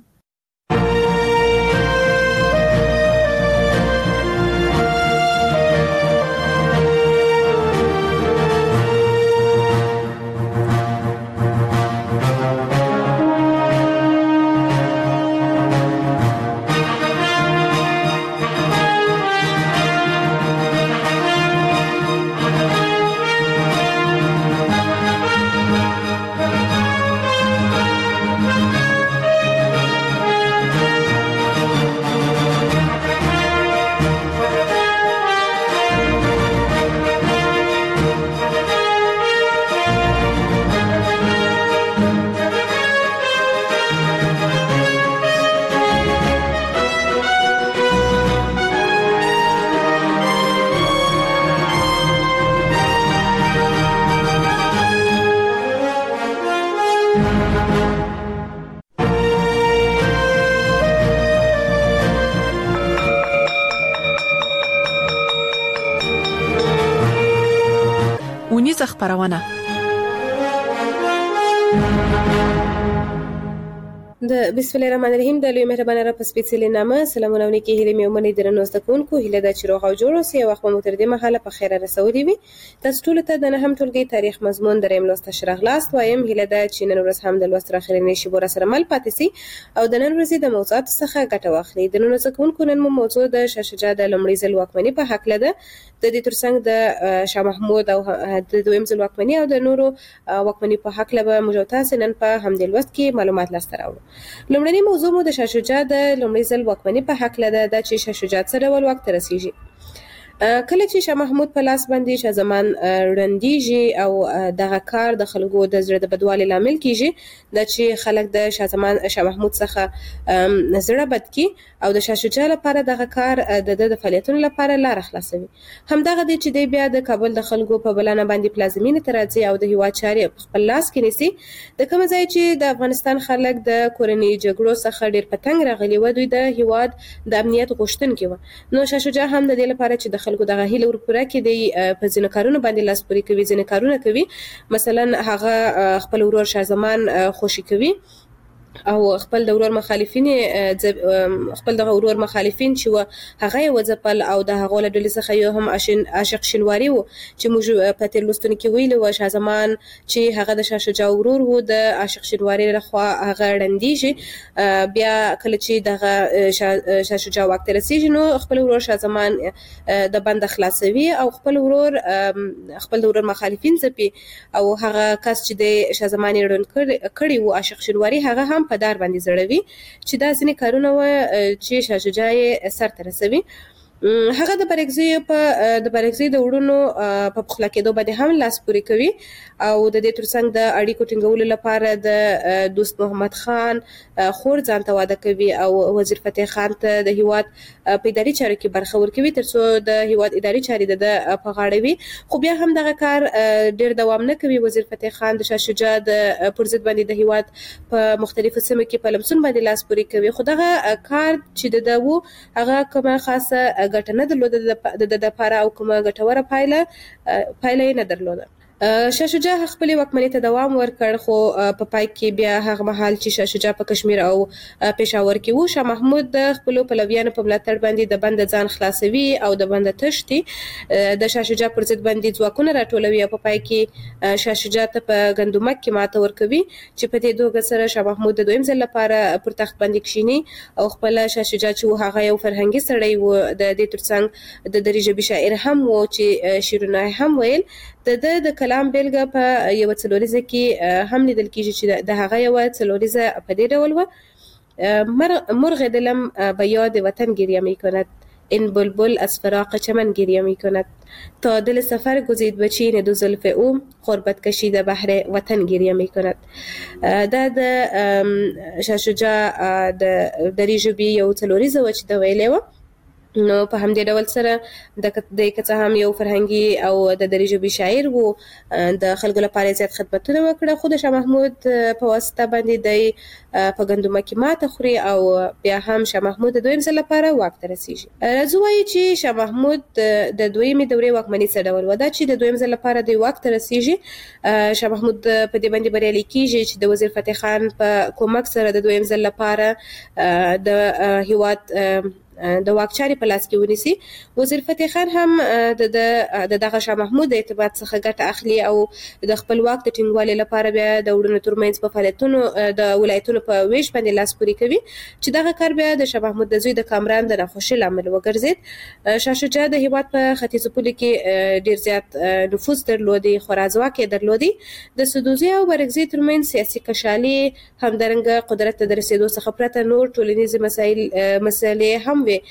اونیزه خبرونه د بسم الله الرحمن الرحیم د لوی مهربانه را په سپېڅلې نامه سلامونه ونکي هیلې مې ومنئ درنو زده کوونکو هیله ده چې روغ او جوړ اوسئ او وخت مو تر دې مهاله په خیره رسولي وي. تاسو ټولو ته د نهم ټولګي تاریخ مضمون دریم لوست ته ښه راغلاست وایم. هیله ده چې نن ورځ هم د لوست تر اخرنۍ شېبو راسره مل پاتې سئ او د نن ورځې د موضوعاتو څخه ګټه واخلئ. درنو زده کوونکو نن مو موضوع د شاه شجاع د لومړي ځل واکمني په هکله ده. د دې ترڅنګ د شاه محمود او د دویم ځل واکمني او د نورو واکمني په هکله به موږ تاسو نن په همدې لوست کې معلومات لاسته راوړو. لومړنی موضوع مو د شاه شجاع د لومړي ځل واکمني په هکله ده دا چې شاه شجاع څه ډول واک ته رسیږي. کله چې شاه محمود په لاس باندې شاه زمان ړندېږي او دغه کار د خلکو د زړه د بدوالي لامل کیږي دا چې خلک د شاه زمان شاه محمود څخه زړه بد کی او د شاه شجاع لپاره دغه کار د د فعالیتونو لپاره لار خلاصوي. همدغه دی چې دی بیا د کابل د خلکو په بلنه باندې پلازمینې ته راځي او د هیواد چارې په خپل لاس کې نیسي. د کوم ځای چې د افغانستان خلک د کورنۍ جګړو څخه ډیر په تنګ راغلي و دوی د هیواد د امنیت غوښتونکي و. نو شاه شجاع هم د دې لپاره چې د خلکو دغه هیله ورپوره کړي دی په ځینو کارونو باندې لاس پورې کوي ځینې کارونه کوي. مثلا هغه خپل ورور شاه زمان خوشي کوي او خپل د ورور مخالفین خپل د ورور مخالفین چې و هغه یې وځپل او د هغو له ډلې څخه یو هم عاشق شینواري و چې موږ په تېر لوستونو کې ویلي وو شاه زمان چې هغه د شاه شجاع ورور و د عاشق شینواري لخوا هغه ړندېږي. بیا کله چې دغه شاه شجاع واک ته رسېږي نو خپل ورور شاه زمان د بنده خلاصوي او خپل ورور خپل د ورور مخالفین ځپي او هغه کس چې د شاه زمان یې ړوند کړي و عاشق شینواري هغه هم په دار باندې زړوي چې دا ځینې کارونه و چې شاه شجاع یې سرته رسوي. هغه د برګزیو په د برګزیو د وړونو په پخلا کېدو باندې هم لاس پورې کوي او د دې ترڅنګ د اړیکو ټینګولو لپاره د دوست محمد خان خور ځان ته واده کوي او وزیر فتح خان ته د هیواد په اداري چارو کې برخه ورکوي ترڅو د هیواد اداري چارې د په غاړه وي. خو بیا هم دغه کار ډیر دوام نه کوي. وزیر فتح خان د شاه شجاع د پر ضد باندې د هیواد په مختلفو سیمو کې په لمسون باندې لاس پورې کوي. خو دغه کار چې د دو هغه کومه خاصه ګټه نه درلوده د لپاره او کومه ګټوره پایله پایله یې نه درلوده. شاه شجاع خپل واکمنۍ ته دوام ورکړ خو په پای کې بیا هغه مهال چې شاه شجاع په کشمیر او پېښور کې و شاه محمود د خپل پلویانو په ملاتړ باندې د بند ځان خلاصوي او د بند تشتي د شاه شجاع پر ضد باندې ځواکونه راټولوي او په پای کې شاه شجاع ته په ګندمک کې ماته ورکوي چې په دې توګه سره شاه محمود د دویم ځل لپاره پر تخت باندې کښیني او خپل شاه شجاع چې هغه یو فرهنګي سړی و د دې ترڅنګ د دري ژبې شاعر هم و چې شعرونه هم ویل. د د کلام بیلګه په یو څلوریزه کې هم لیدل کېږي چې د هغه یو څلوریزه په دې ډول و مرغ دلم به یاد وطن گریه میکند این بلبل از فراق چمن گریه میکند تا دل سفر گزید به چین دو زلف او غربت کشیده بحر وطن گریه میکند. دا د شاه شجاع د دري ژبې یو څلوریزه و چې د ویلې و. نو په همدې ډول سره د د کڅه هم یو فرهنګي او د دري ژبې شاعر وو د خلکو لپاره زیات خدمتونه وکړه خو د شاه محمود په واسطه باندې د په ګندمه کې ماته خوري او بیا هم شاه محمود د دویم ځل لپاره واک ته رسیږي. راځو وایو چې شاه محمود د دویمې دورې واکمني څه ډول و. دا چې د دویم ځل لپاره د واک ته رسیږي شاه محمود په دې باندې بریالی کیږي چې د وزیر فتح خان په کومک سره د دویم ځل لپاره د هیواد د واک چارې په لاس کې ونیسي. وزیر فتح خان هم د دغه شاه محمود د اعتماد څخه ګټه اخلي او د خپل واک د ټینګوالي لپاره بیا د وړونو ترمنځ په فعالیتونو د ولایتونو په ویش باندې لاس پورې کوي چې دغه کار بیا د شاه محمود د زوی د کامران د ناخوښۍ لامل وګرځید. شاه شجاع د هیواد په ختیځو پولو کې ډیر زیات نفوذ درلودي خورا ځواک یې درلودي. د سدوزي او برګزي ترمنځ سیاسي کشالي همدارنګه قدرت ته د رسېدو څخه پرته نور ټولنیزې مسایل مسلې هم وي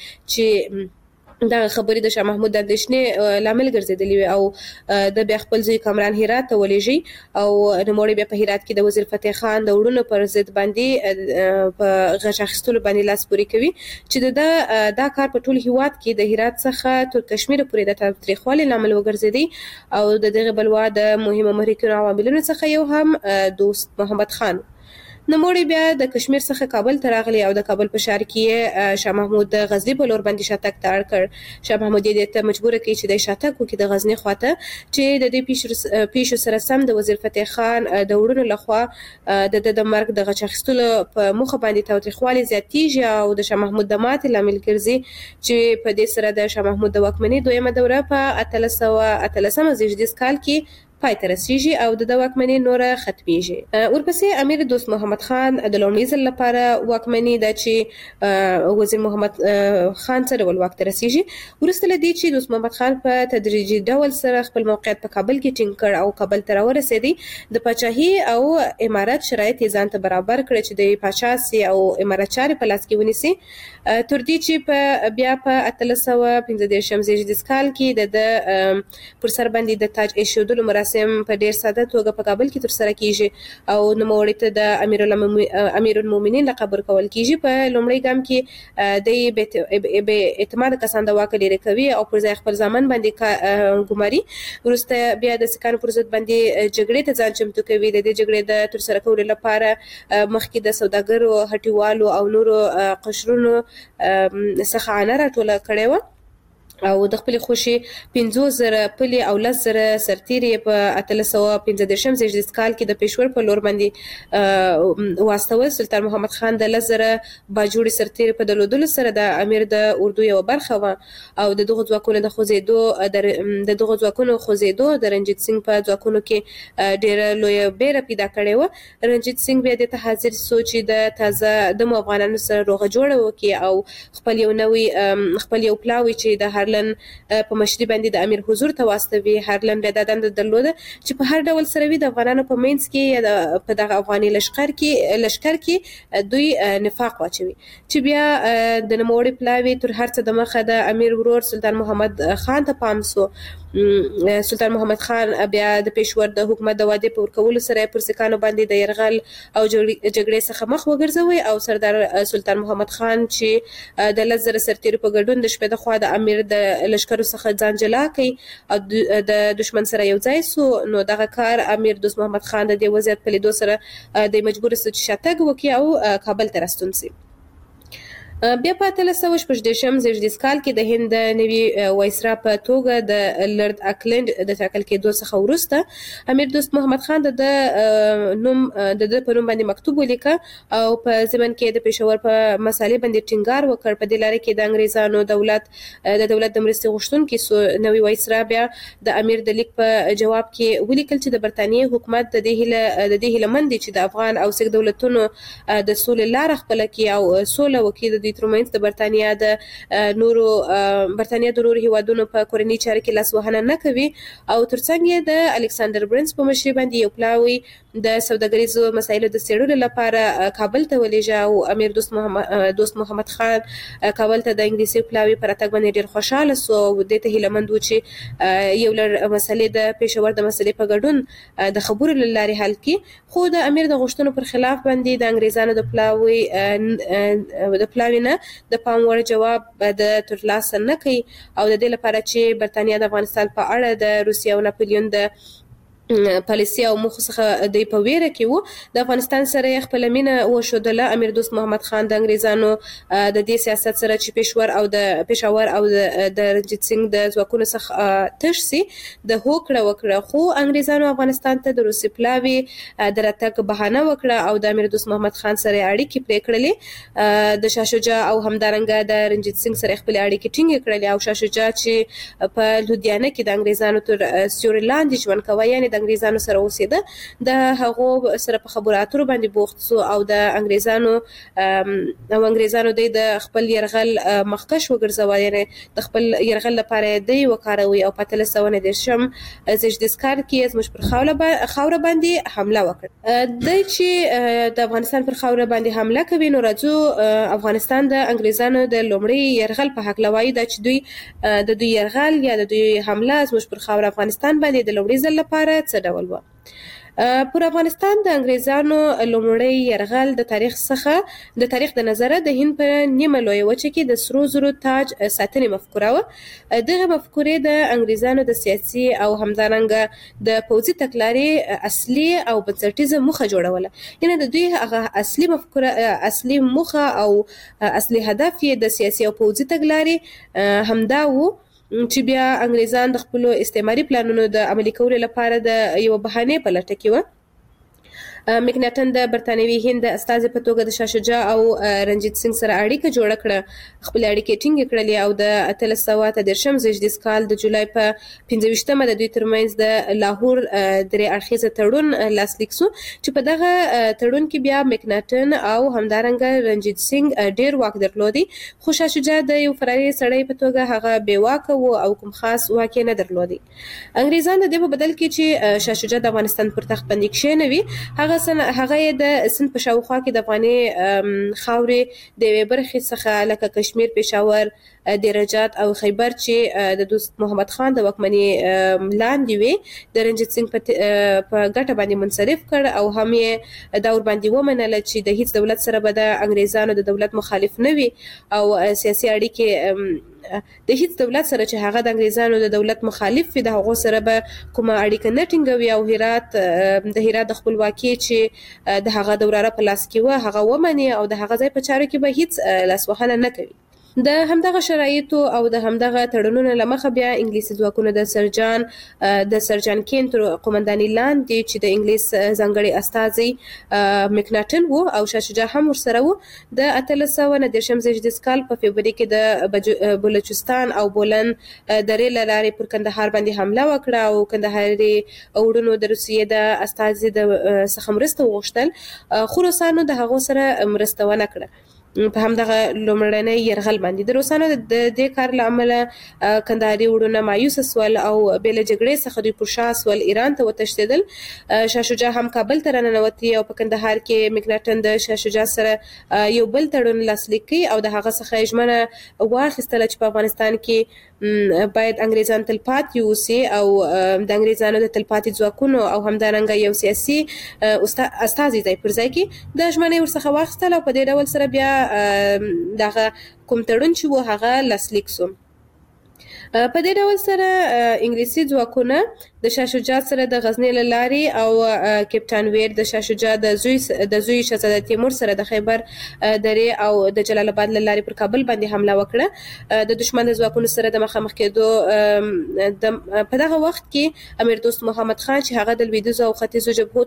چې دا خبرې د شاه محمود د اندېښنې لامل ګرځېدلې وي او د بیا خپل زوی کامران هرات ته ولېږي او نوموړی بیا په هرات کې د وزیر فتح خان د وړونو پر ضد باندې په غچ اخیستلو باندې لاس پورې کوي چې د دا کار په ټول هیواد کې د هرات څخه تر کشمیر پورې د تاریخوالي لامل وګرځېدی او د دغه بلوا د مهمو محرکینو عواملونو څخه یو هم دوست محمد خان. نوموړي بیا د کشمیر څخه کابل ته راغلی او د کابل په ښار کې شاه محمود د غزني په لور باندې شاتګ ته اړ کړ. شاه محمود یې ته مجبور کړ چې د شاتګ وکړي د غزني خواته، چې د دې پیښو سره سم د وزیر فتح خان د وړونو لخوا د د مرګ د غچ اخیستلو په موخه باندې تاوتریخوالی زیاتیږي او د شاه محمود د ماتې لامل ګرځي، چې په دې سره د شاه محمود د واکمنۍ دویمه دوره په اتلس سوه اتلسمه زیږدیز کال کې پای ته رسیږي او د واکمنۍ نوره ختمیږي. ورپسې امیر دوست محمد خان د لومړي ځل لپاره واکمني ده چې وزیر محمد خان سره ول واک ته رسیږي. وروسته له دې چې دوست محمد خان په تدریجي ډول سره خپل موقعیت په کابل کې ټینګ کړ او کابل ته راورسېدی، د پاچاهي او امارت شرایط یې ځان ته برابر کړ چې د پاچا سي او امارت چارې په لاس کې ونیسي، تر دې چې په بیا په اتلس سوه پنځه دېرشم زیږدیز کال کې د پر سر باندې د تاج ایښودلو مراسم په ډیر ساده توګه په کابل کې ترسره کیږي او نوموړي ته د امیر المؤمنین لقب ورکول کیږي. په لومړي ګام کې د بې اعتماد کسان د واک لري کوي او پر ځای خپل ځامن باندې ګماري. وروسته بیا د سکانو پر ضد باندې جګړې ته ځان چمتو کوي. د دې جګړې د ترسره کولو لپاره مخکې د سوداګرو، هټیوالو او نورو قشرونو څخه عانه راټوله کړې وه او د خپل خوشي پنځوس زره پلي او لس زره سرتیري په اتلس سوه پنځه دېرشم زیږدیز کال کې د پېښور په لور باندې واستول. سلطان محمد خان د لس زره باجوړي سرتیري په درلودلو سره د امیر د اردو یوه برخه وه او د دغو ځواکونو د خوځېدو د دغو ځواکونو خوځېدو د رنجیت سنګ په ځواکونو کې ډېره لویه بیره پیدا کړې وه. رنجیت سنګ بیا دې ته حاضر سو چې د تازه دمو افغانانو سره روغه جوړه وکړي او خپل یو نوی خپل یو پلاوی چې د هرلن په مشري باندې د امیر حضور ته واستوي. هرلن بیا دا دنده درلوده چې په هر ډول سره وي د افغانانو په منځ کې یا په دغه افغاني لشکر کې لشکر کې دوی نفاق واچوي، چې بیا د نوموړي پلاوي تر هر څه د مخه د امیر ورور سلطان محمد خان ته پام سو. سلطان محمد خان بیا د پېښور د حکومت د وعدې په ورکولو سره پر سکانو باندې د یرغل او جګړې څخه مخ وګرځوي او سردار سلطان محمد خان چې د لس زره سرتیرو په ګډون د شپې د خوا د امیر د لشکرو څخه ځان جلا کړي او د دشمن سره یو ځای سو. نو دغه کار امیر دوست محمد خان د دې وضعیت په لیدو سره د مجبور سو چې شاتګ وکړي او کابل ته راستون سي. بیا په اتلس سوه شپږ دېرشم زیږدیز کال کې د هند د نوي وایسرا په توګه د لرد اکلند د ټاکل کېدو څخه وروسته امیر دوست محمد خان د نوم د د په نوم باندې مکتوب ولیکه او په ضمن کې د پېښور په مسالې باندې ټینګار وکړ. په دې لاره کې د انګریزانو دولت د دولت د مرستې غوښتونکي سو. نوي وایسرا بیا د امیر د لیک په جواب کې ولیکل چې د برتانیې حکومت د دې هیله د دې هیله مند چې د افغان او سیک دولتونو د سولې لاره خپله کړي او سوله وکړي. د ترمنځ د برتانیا د نورو برتانیا د نورو هیوادونو په کورنۍ چارو کې لاس وهنه نه کوي او ترڅنګ یې د الکساندر برنس په مشرۍ باندې یو پلاوی د سوداګریزو مسایلو د څېړلو لپاره کابل ته ولېږه او امیر دوست محمد دوست محمد خان کابل ته د انګلیسي پلاوی پر راتګ باندې ډېر خوشحاله سو او دې ته هیله مند و چې یو لړ مسلې د پېښور د مسلې په ګډون د خبرو له لارې حل کړي. خو د امیر د غوښتنو پر خلاف باندې د انګریزانو د پلاوی د پلاوی نه د پام وړ جواب د ترلاسه نه کوي او د دې لپاره چې برتانیا د افغانستان په اړه د روسیې او ناپلیون د پالیسي او موخو څخه د په ویره کې وو. د افغانستان سره خپل مینه وښودله. امیر دوست محمد خان د انګریزانو د دې سیاست سره چې پېښور او د پېښور او د رنجیت سنګ د ځواکونو څخه تش سي د هوکړه وکړه، خو انګریزانو افغانستان ته د روسي پلاوي د راتګ بهانه وکړه او د امیر دوست محمد خان سره اړیکې پرې کړلې. د شاه شجاع او همدارنګه د رنجیت سنګ سره خپل اړیکې ټینګې کړلې او شاه شجاع چې په لودیانه کې د انګریزانو تر سیوري لاندې ژوند کوي، یعنې د انګریزانو سره اوسېده، د هغو سره په خبرو اترو باندې بوخت سو او د انګریزانو او انګریزانو د خپل يرغل مخکش وګرځوي، یعنې د خپل يرغل لپاره دی وکاروي او په اتلس سوه دېرشم زیږدیز کال کې زموږ پر خاوره باندې حمله وکړه. د چې د افغانستان پر خاوره باندې حمله کوي نو راځو افغانستان د انګریزانو د لومړي يرغل په حق لوي دا چې دوی د دوی يرغل یا د دوی حمله زموږ پر خاوره افغانستان باندې د لومړي ځل لپاره څه ډول و. پر افغانستان د انګریزانو لومړی یرغل د تاریخ څخه د تاریخ د نظره د هند په نیمه لویه وچه کې د سرو زرو تاج ساتنې مفکوره وه. دغه مفکورې د انګریزانو د سیاسي او همدارنګه د پوځي تګلارې اصلي او بنسټیزه موخه جوړوله. یعنې د دوی هغه اصلي مفکوره اصلي موخه او اصلي هدف یې د سیاسي او پوځي تګلارې همدا و چې بیا انګریزان د خپلو استعماري پلانونو د عملي کولو لپاره د یو بهانې په لټه کې وه. مکناټن د برتانوي هند د استازي په توګه د شاه شجاع او رنجیت سنگ سره اړیکه جوړه کړه، خپل اړیکې ټینګې کړلې او د اتلس سوه اته دېرشم زېږدیز کال د جولای په پنځه ویشتمه د دوی ترمنځ د لاهور درې اړخیزه تړون لاسلیک سو چې په دغه تړون کې بیا مکناټن او همدارنګه رنجیت سنگ ډیر واک درلودي، خو شاه شجاع د یو فراري سړی په توګه هغه بې واکه و او کوم خاص واک یې نه درلودي. انګریزان د دې په بدل کې چې شاه شجاع د افغانستان پر تخت باندې کښېنوي، هغه هغه یې د سند په شاوخوا کې د افغاني خاورې د یوې برخې څخه لکه کشمیر، پېښور، دیرجات او خیبر چې د دوست محمد خان د واکمنۍ لاندې وي د رنجیت سنگ په ګټه باندې منصرف کړ او هم یې دا ورباندې ومنله چې د هیڅ دولت سره به د انګریزانو د دولت مخالف نه وي او سیاسي اړیکې د هیڅ دولت سره چې هغه د انګریزانو د دولت مخالف وي د هغو سره به کومه اړیکه نه ټینګوي او هرات د هرات د خپلواکي چې د هغه د وراره په لاس کې وه هغه ومني او د هغه ځای په چارو کې به هیڅ لاسوهنه نه کوي. د همدغه شرایطو او د همدغه تړونونو له مخه بیا انګلیسي ځواکونه د سرجان د سرجان کین تر قومندانۍ لاندې چې د انګلیس ځانګړي استازی مکناټن و او شاه شجاع هم ورسره و د اتلس سوه نهه دېرشم زېږدیز کال په فبروري کې د بلوچستان او بولن درې له لارې پر کندهار باندې حمله وکړه او کندهاري وروڼو د روسیې د استازي د څخه مرسته وغوښتل، خو روسانو د هغو سره مرسته ونه کړه په همدغه لومړنی یرغل باندې. د روسانو د دې کار له امله کندهاري وروڼه مایوسه سول او بې له جګړې څخه دوی پر شا سول، ایران ته وتښتېدل. شاه شجاع هم کابل ته راننوتي او په کندهار کې مکناټن د شاه شجاع سره یو بل تړون لاسلیک کړي او د هغه څخه ژمنه واخیستله چې په افغانستان کې باید انګریزان تلپاتې اوسي او د انګریزانو د تلپاتې ځواکونو او همدارنګه یو سیاسي استازي ځای پر ځای کې د ژمنې ورڅخه واخیستله او په دې ډول سره بیا دغه کوم تړون چې و هغه لاسلیک سو. په دې ډول سره انګلیسي ځواکونه د شاه شجاع سره د غزني له لارې او کیپټان ویر د شاه شجاع د زوی د زوی شهزاده تیمور سره د خیبر درې او د جلال آباد له لارې پر کابل باندې حمله وکړه. د دشمن د ځواکونو سره د مخامخ کېدو په دغه وخت کې امیر دوست محمد خان چې هغه د لویدیځو او ختیځو جبهو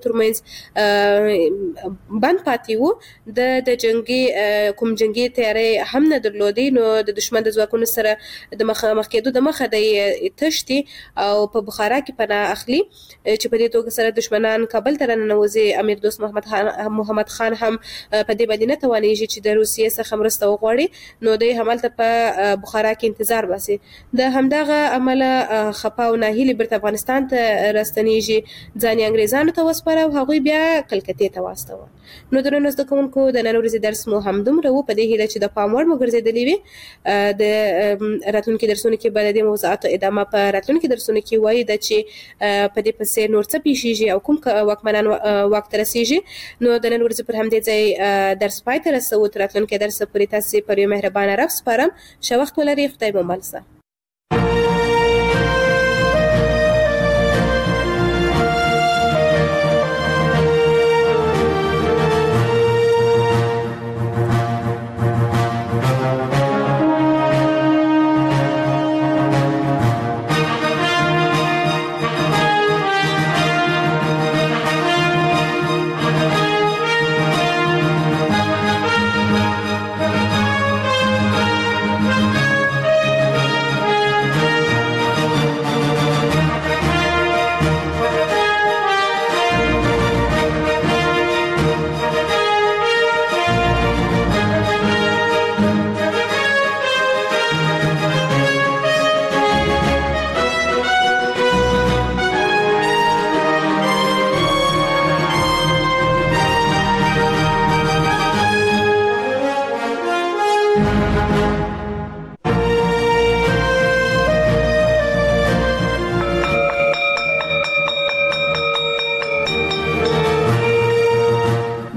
ترمنځ بند پاتې و د د جنگي کوم جنگي تیاری هم نه درلودي، نو د دشمن د ځواکونو سره د مخامخ کېدو د مخه د تشتي او په بخارا کې پناه اخلي چې په دې توګه سره دشمنان کابل ته راننوځي. امیر دوست محمد خان محمد خان هم په دې باندې نه توانېږي چې د روسیې څخه مرسته وغواړي، نو دوی همالته په بخارا کې انتظار باسي. د همدغه عمله خپه او ناهیلي بیرته افغانستان ته راستنېږي، ځان یې انګریزانو ته وسپاره او هغوی بیا کلکتې ته واستوه. نو درنو زده کوونکو د نن ورځې درس مو همدومره و، په دې هیله چې د پام وړ مو ګرځېدلې وي. د راتلونکي درسونو کې به د دې موضوعاتو ادامه په راتلونکي درسونو کې وایي ده چې په دې پسې نور څه پیښیږي او کوم واکمنان واک ته رسیږي. نو د نن ورځې پر همدې ځای درس پای ته رسوو. تر راتلونکي درسه پورې تاسې پر یو مهربانه رب سپارم. ښه وخت ولرئ. خدای مو مل شه.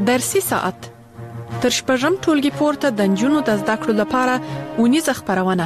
درسي ساعت تر شپږم ټولګي پورته د نجونو د زده کړو لپاره اونیزه خپرونه.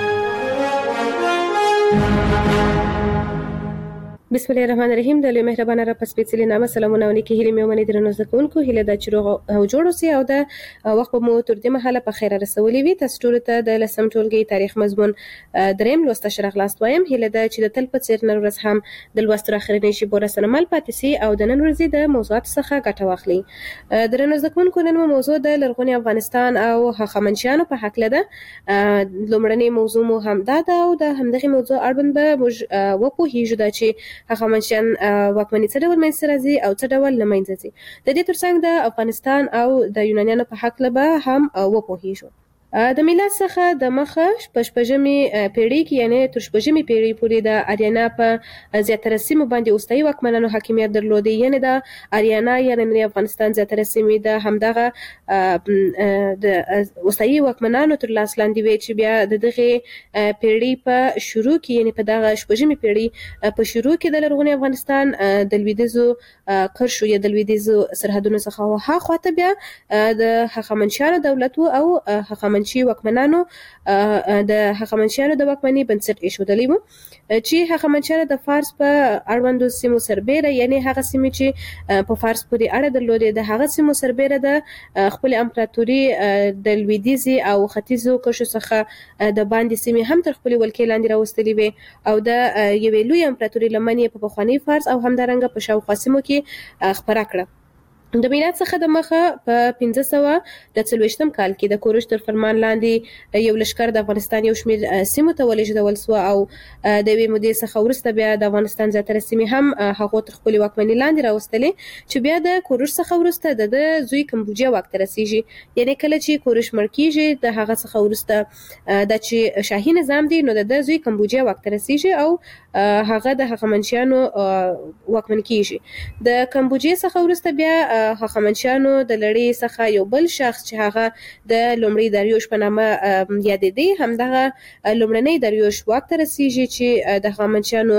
بسم الله الرحمن الرحیم. د لوی مهربانه را پسپېڅلي نامه سلامونه ونیکي هیله مې ومني درنو زده کوونکو هیله دا چې روغ او جوړ اوسئ او د وخت مو تر دې مهاله په خیر رسولي وي. تاسو ټول ته د لسم ټولګي تاریخ مضمون دریم لوست شرح لاست وایم. هیله دا چې د تل په څیر نن ورځ هم د لوست اخرنی شی بوره سنمل پاتې سي او د نن ورځې د موضوعات څخه ګټه واخلي. درنو زده کوونکو نن موضوع د لرغوني افغانستان او هخامنشیانو په حق لده. لومړنی موضوع مو هم دا ده او د همدغه موضوع اړوند به موږ وپوهیږو دا چې هخامنشیان واکمني څه ډول منځته راځي او څه ډول نه منځته ځي. د دې ترڅنګ د افغانستان او د یونانیانو په حق به هم وپوهیږو. د میلاد څخه د مخه په شپږمې پیړۍ کې یعنی تر شپږمې پیړۍ پورې د اریانا په زیاتره سیمو باندې اوستایي واکمنانو حاکمیت درلودی. یعنی د اریانا یعنی د افغانستان زیاتره سیمې د همدغه د اوستایي واکمنانو تر لاس لاندې وي چې بیا د دغه پیړۍ په شروع کې یعنی په دغه شپږمې پیړۍ په شروع کې د لرغوني افغانستان د لویدیځو قرشو یا د لویدیځو سرحدونو څخه ها خواته بیا د هخامنشیانو دولت او هخامنشیانو چې واکمنانو د هخامنشیانو د واکمنۍ بنسټ ایښودلی و چې هخامنشیانو د فارس په اړوندو سیمو سربیره یعنی هغه سیمې چې په فارس پورې اړه درلودې د هغه سیمو سربیره د خپل امپراتوري د لویدیځي او ختیځو قشرو څخه د باندې سیمې هم تر خپل ولکې لاندې راوستلې وي او د یوې لوی امپراتوري لمنې په پخواني فارس او همدارنګه په شاوخوا سیمو کې خپره کړه. د میلاد څخه د مخه په پنځه سوه د څلوېښتم کال کې د کوروش تر فرمان لاندې یو لښکر د افغانستان یو شمېر سیمو ته ولېږدول سوه او د یوې مودې څخه وروسته بیا د افغانستان زیاتره سیمې هم هغو تر خپلې واکمنۍ لاندې راوستلې چې بیا د کوروش څخه وروسته د ده زوی کمبوجیا واک ته رسېږي. یعنې کله چې کوروش مړ کېږي د هغه څخه وروسته دا چې شاهي نظام دی نو د ده زوی کمبوجیا واک ته رسېږي او هغه د هخامنشیانو واکمن کېږي. د کمبوجیا څخه وروسته بیا هخامنشیانو د لړۍ څخه یو بل شخص چې هغه د لومړي داریوش په نامه یادېدی همدغه لومړنی داریوش واک ته رسېږي چې د هخامنشیانو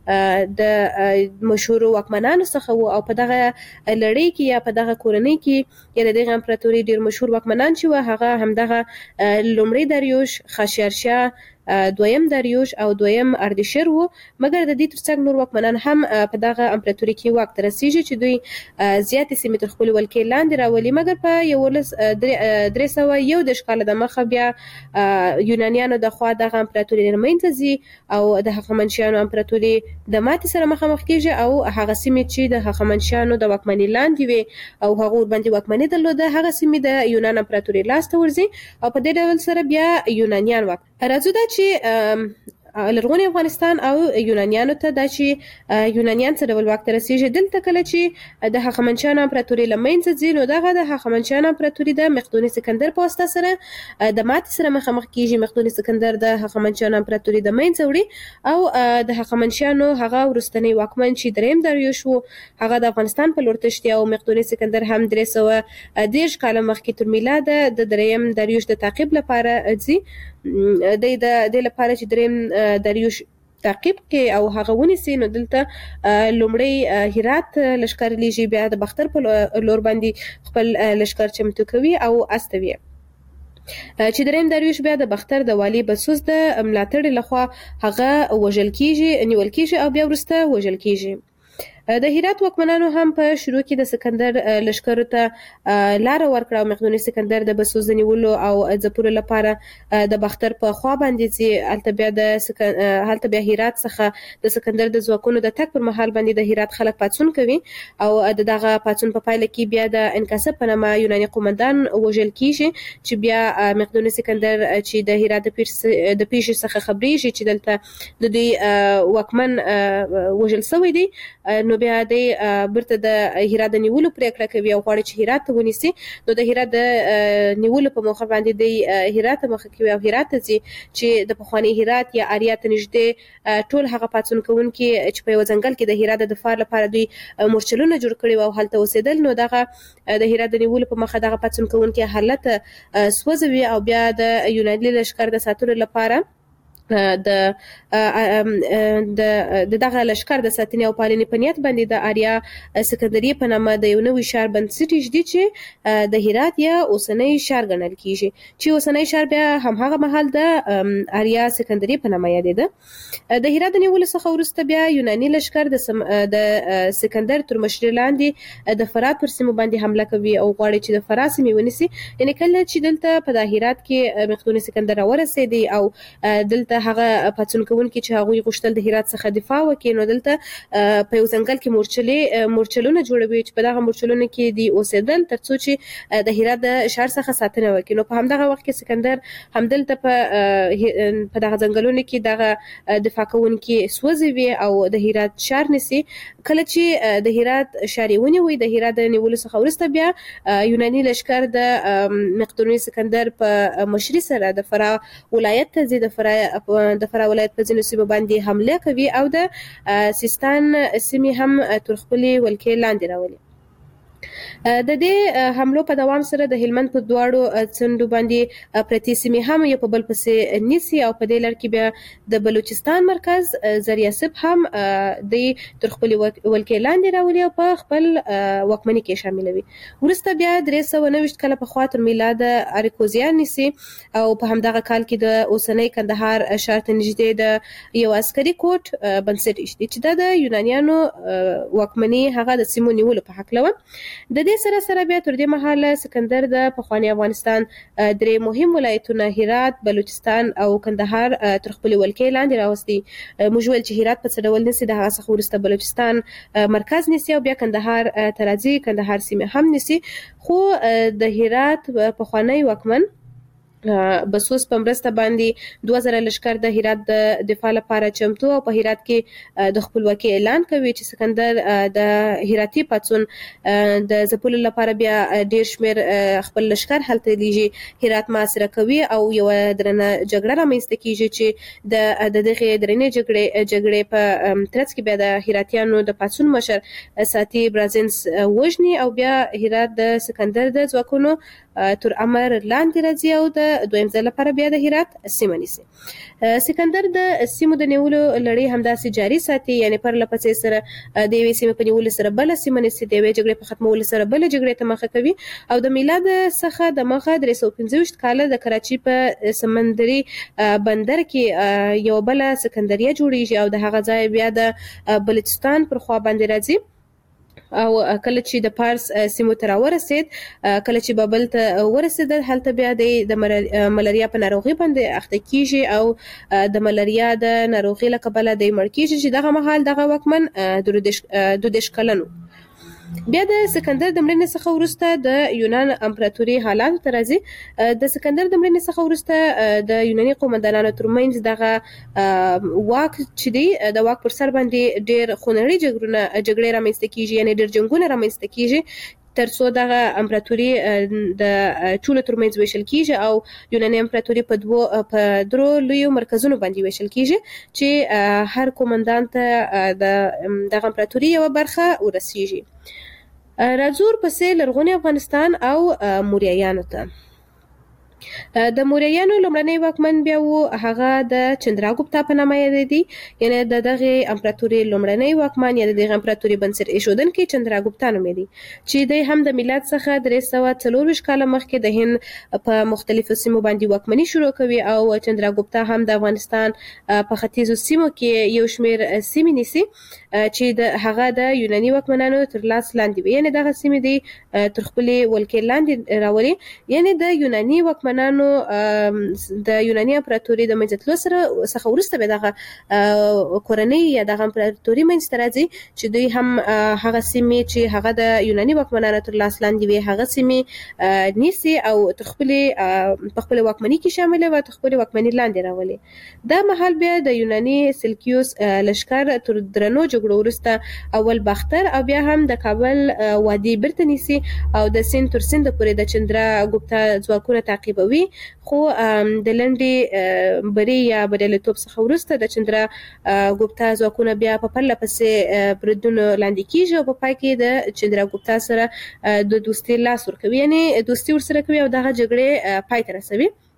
د مشهورو واکمنانو څخه و او په دغه لړۍ کې یا په دغه کورنۍ کې یا د دغه امپراتوري ډېر مشهور واکمنان چې و هغه همدغه لومړی داریوش خاشیارشاه دویم داریوش او دویم اردشیر وو. مګر د دې ترڅنګ نور واکمنان هم په دغه امپراتوري کې واک ته رسېږي چې دوی زیاتې سیمې تر خپلې ولکې لاندې راولي. مګر په یولس درې سوه یو دېرش کاله د مخه بیا یونانیانو د خوا دغه امپراتوري له منځه ځي او د هخامنشیانو امپراتوري د ماتې سره مخامخ کېږي او هغه سیمې چې د هخامنشیانو د واکمنۍ لاندې وي او هغو ورباندې واکمني درلوده هغه سیمې د یونان امپراتوري لاس ته ورځي او په دې ډول سره بیا یونانیان واک. راځو دا چې لرغوني افغانستان او یونانیانو ته دا چې یونانیان څه ډول واک ته رسېږي. دلته کله چې د هخامنشیانو امپراتوري له منځه ځي نو دغه د هخامنشیانو امپراتوري د مقدوني سکندر په واسطه سره د ماتې سره مخامخ کېږي. مقدوني سکندر د هخامنشیانو امپراتوري د منځه وړي او د هخامنشیانو هغه وروستنی واکمن چې دریم داریوش و هغه د افغانستان په لور تښتي او مقدوني سکندر هم درې سوه دېرش کاله مخکې تر میلاده د دریم داریوش د تعقیب لپاره ځي. د دې لپاره چې دریم داریوش تعقیب کې او هغه ونیسي نو دلته لومړی هرات لښکر لیږي بیا د باختر په لور باندې خپل لښکر چمتو کوي او استوي چې دریم داریوش بیا د باختر د والي بسوس د ملاتړ لخوا هغه وژل کېږي نیول کېږي او بیا وروسته وژل کېږي. د هرات واکمنانو هم په شروع کې د سکندر لښکرو ته لاره ورکړه او مقدوني سکندر د بسوس د نیولو او ځپلو لپاره د باختر په خوا باندې چې هلته بیا د هلته بیا هرات څخه د سکندر د ځواکونو د تګ پر مهال باندې د هرات خلک پاڅون کوي او د دغه پاڅون په پایله کې بیا د انکاسب په نامه یوناني قومندان وژل کېږي چې بیا مقدوني سکندر چې د هرات د پیښې څخه خبرېږي چې دلته د دوی واکمن وژل شوی دی نو بیا د برته د هرات د نیولو پریکړه کوي او غواړي چې هرات ته ونیسي. نو د هرات د نیولو په موخه باندې د هرات مخه کوي او هرات ته ځي چې د پخواني هرات یا آریا ته نږدې ټول هغه پاڅون کوونکي چې په یو ځنګل کې د هرات د دفاع لپاره دوی مورچلونه جوړ کړي او هلته اوسېدل نو دغه د هرات د نیولو په مخه دغه پاڅون کوونکي حالت سوځوي او بیا د یوناني لښکر د ساتلو لپاره د د دغه لشکر د ساتنې او پالنې په نیت باندې د آریا سکندري په نامه د یو نوي ښار بنسټ ایږدي چې د هرات یا اوسنی ښار ګڼل کیږي چې اوسنی ښار بیا همهغه مهال د آریا سکندري په نامه یادېده. د هرات د نیولو څخه وروسته بیا یوناني لشکر د د سکندر تر مشرۍ لاندې د فرات پر سیمو باندې حمله کوي او غواړي چې د فرات سیمې ونیسي. یعنې کله چې دلته په هرات کې مقدوني سکندر راورسېدی او دلته هغه پاڅون کوونکي چې هغوی غوښتل د هرات څخه دفاع وکړي نو دلته په یو ځنګل کې مورچلې مورچلونه جوړوي چې په دغه مورچلونو کې دی اوسېدل ترڅو چې د هرات د ښار څخه ساتنه وکړي. نو په همدغه وخت کې سکندر همدلته په په دغه ځنګلونو کې دغه دفاع کوونکي سوځوي او د هرات ښار نیسي. کله چې د هرات ښار یې ونیوي د هرات د نیولو څخه وروسته بیا یوناني لشکر د مقدوني سکندر په مشرۍ سره د فرا ولایت ته ځي. د فرا د فرا ولایت په ځینو سیمو باندې حمله کوي او د سیستان سیمې هم تر خپلې ولکې لاندې راولي. د دې حملو په دوام سره د هلمند په دواړو څنډو باندې پرتې سیمې هم یو په بل پسې نیسي او په دې لړ کې بیا د بلوچستان مرکز زریاسب هم د تر خپلې ولکې لاندې راولي او په خپل واکمنۍ کې شاملوي. وروسته بیا درې سوه نوي کاله پخوا تر میلاد اراکوزیان نیسي او په همدغه کال کې د اوسنۍ کندهار ښار ته نږدې د یو عسکري کوټ بنسټ ایږدي چې دا د یونانیانو واکمنۍ هغه د سیمو نیولو په هکله وه. د دې سره سره بیا تر دې مهاله سکندر د پخواني افغانستان درې مهم ولایتونه هرات، بلوچستان او کندهار تر خپلې ولکې لاندې راوستي. موږ ویل چې هرات په څه ډول نیسي، د هغه څخه وروسته بلوچستان مرکز نیسي او بیا کندهار ته راځي، کندهار سیمې هم نیسي. خو د هرات پخوانی واکمن بسوس په مرسته باندې دوه زره لشکر د هرات د دفاع لپاره چمتو او په هرات کې د خپلواکۍ اعلان کوي چې سکندر د هراتي پاڅون د ځپلو لپاره بیا ډیر شمیر خپل لشکر هلته لیږي، هرات محاصره کوي او یو درنه جګړه رامنځته کیږي چې د دغه درنې جګړې جګړې په ترڅ کې بیا د هراتیانو د پاڅون مشر ساتي برازنس وژني او بیا هرات د سکندر د ځواکونو تر امر لاندې راځي او د دویم ځل لپاره بیا د هرات سیمه نیسي. سکندر د سیمو د نیولو لړۍ همداسې جاري ساتي، یعنی پرله پسې سره د یوې سیمې په نیولو سره بله سیمه نیسي، د یوې جګړې په ختمولو سره بله جګړې ته مخه کوي او د میلاد څخه د مخه درې سوه پنځه ویشت کاله د کراچۍ په سمندري بندر کې یو بله سکندریه جوړیږي او د هغه ځای بیا د بلوچستان پر خوا باندې راځي او کله چې د پارس سیمو ته راورسېد، کله چې بابل ته ورسېدل، هلته بیا د ملاریا په ناروغي باندې اخته کیږي او د ملاریا د ناروغي له کبله دی مړ کیږي چې دغه مهال دغه واکمن دوه دېرش کلن و. بیا د سکندر د مړینې څخه وروسته د یونان امپراتوري حالاتو ته راځي. د سکندر د مړینې څخه وروسته د یوناني قومندانانو ترمنځ دغه واک چې دی د واک پر سر باندې ډېر خونړي جګړونه جګړې رامنځته کیږي، یعنې ډېر جنګونه رامنځته کیږي ترڅو دغه امپراتوري د ټولو ترمنځ ویشل کیږي او یوناني امپراتوري په دوه په درو لویو مرکزونو باندې ویشل کیږي چې هر قومندان ته د دغه امپراتوري یوه برخه ورسیږي. راځو ورپسې لرغوني افغانستان او موریایانو ته. د موریایانو لومړنی واکمن بیا و هغه د چندراګوپتا په نامه یادېدی، یعنی د دغه امپراتوري لومړنی واکمن یا د دغه امپراتوري بنسټ ایښودونکی چندراګوپتا نومېدی چې دی هم د میلاد څخه درې سوه څلور ویشت کاله مخکې د هند په مختلفو سیمو باندې واکمني شروع کوي او چندراګوپتا هم د افغانستان په ختیځو سیمو کې یو شمېر سیمې نیسي چې د هغه د یوناني واکمنانو تر لاس لاندې وي، یعنی دغه سیمې دی تر خپلې ولکې لاندې راولي. یعنی د یوناني واکمنانو د یوناني امپراتوري د منځه تلو سره څخه وروسته به دغه کورنۍ یا دغه امپراتوري منځته راځي چې دوی هم هغه سیمې چې هغه د یوناني واکمنانو تر لاس لاندې وي هغه سیمې نیسي او تر خپلې په خپلې واکمنۍ کې شاملوي او تر خپلې واکمنۍ لاندې راولي. دا مهال بیا د یوناني سلکیوس لښکر تر درنو جګړو وروسته اول باختر او بیا هم د کابل وادي بیرته نیسي او د سیند تر سینده پورې د چندراګوپتا ځواکونه تعقیبوي. خو د لنډې بري یا بریالیتوب څخه وروسته د چندراګوپتا ځواکونه بیا په پرله پسې بریدونو لاندې کیږي او په پای کې د چندراګوپتا سره د دوستۍ لاس ورکوي، یعنې دوستي ورسره کوي او دغه جګړې پای ته رسوي.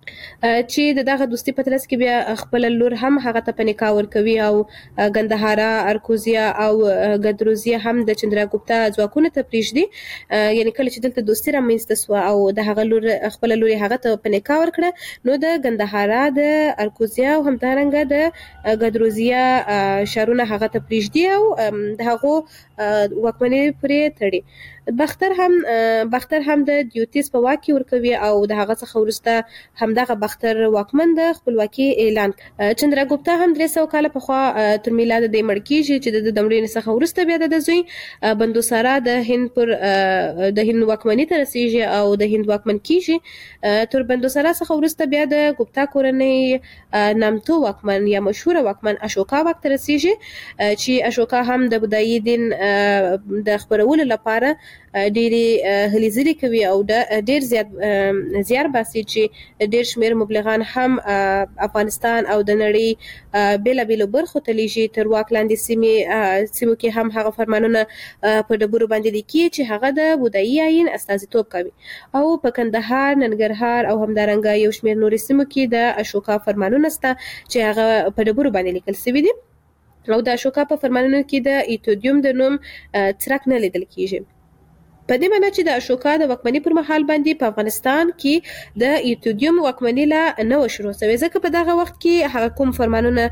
چې دغه دوستي په ترڅ کې بیا خپل لور هم هغه ته په نکاح ورکوي او ګندهارا ارکوزیا او ګدروزیا هم د چندراګوپتا ځواکونو ته پریږدي یعنی کله چې دلته دوستي رامنځته سوه او د هغه لور خپل لور هغه ته په نکاح ورکړه نو د ګندهارا د ارکوزیا او همدارنګه د ګدروزیا شارونه هغه ته پریږدي او د هغو واکمنۍ پرې تړي. باختر هم باختر هم د دیوتیس په واک کې ورکوي او د هغه څخه وروسته همدغه باختر واکمن د خپلواکي اعلان. چندراګوپتا هم درې سوه کاله پخوا تر میلاد د مړ کیږي چې د دمړې څخه وروسته بیا د زوی بندوسارا د هند پر د هند واکمنۍ ته رسیږي او د هند واکمن کیږي. تر بندوسارا څخه وروسته بیا د ګوپتا کورنۍ نامتو واکمن یا مشهور واکمن اشوکا واک ته رسیږي چې اشوکا هم د بودایي دین د خپرولو لپاره ډېری هلې ځلې کوي او ډېر زیات زیار باسي چې ډېر شمېر مبلغان هم افغانستان او د نړۍ بېلابېلو برخو ته لیږي. تر واک لاندې سیمې سیمو کې هم هغه فرمانونه په ډبرو باندې لیکي چې هغه د بودایي آیین استازیتوب کوي او په کندهار، ننګرهار او همدارنګه یو شمېر نورې سیمو کې د اشوکا فرمانونه شته چې هغه په ډبرو باندې لیکل شوي دي او د اشوکا په فرمانونو کې د ایتودیوم د نوم څرک نه لیدل کیږي. په دې معنی چې د اشوکا د واکمنۍ پر مهال باندې په افغانستان کې د ایتودیوم واکمنۍ لا نه و شروع شوې ځکه په دغه وخت کې هغه کوم فرمانونه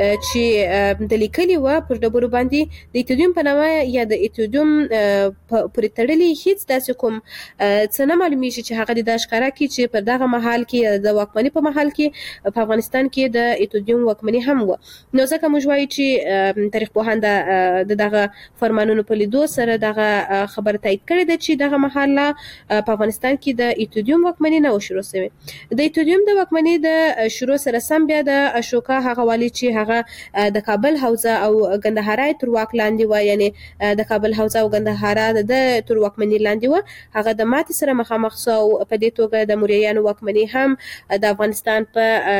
چې د لیکلي وه پر ډبرو باندې د ایتودیوم په نامه یا د ایتودیوم پورې تړلي هیڅ داسې کوم څه نه معلومیږي چې هغه د دا ښکاره کړي چې په دغه مهال کې د واکمنۍ په مهال کې په افغانستان کې د ایتودیوم واکمنۍ هم وه. نو ځکه موږ وایو چې تاریخ پوهان د دغه فرمانونو په لیدو سره دغه خبره تایید کړې ده چې دغه مهال په افغانستان کې د ایتودیوم واکمنۍ نه و شروع شوې. د ایتودیوم د واکمنۍ د شروع سره سم بیا د اشوکا هغه والی چې هغه د کابل حوزه او ګندهارا تر واک لاندې و یعنی د کابل حوزه او ګندهارا د تر واکمنۍ لاندې و هغه د ماتې سره مخامخ شو او په دې توګه د موریانو واکمنۍ هم د افغانستان په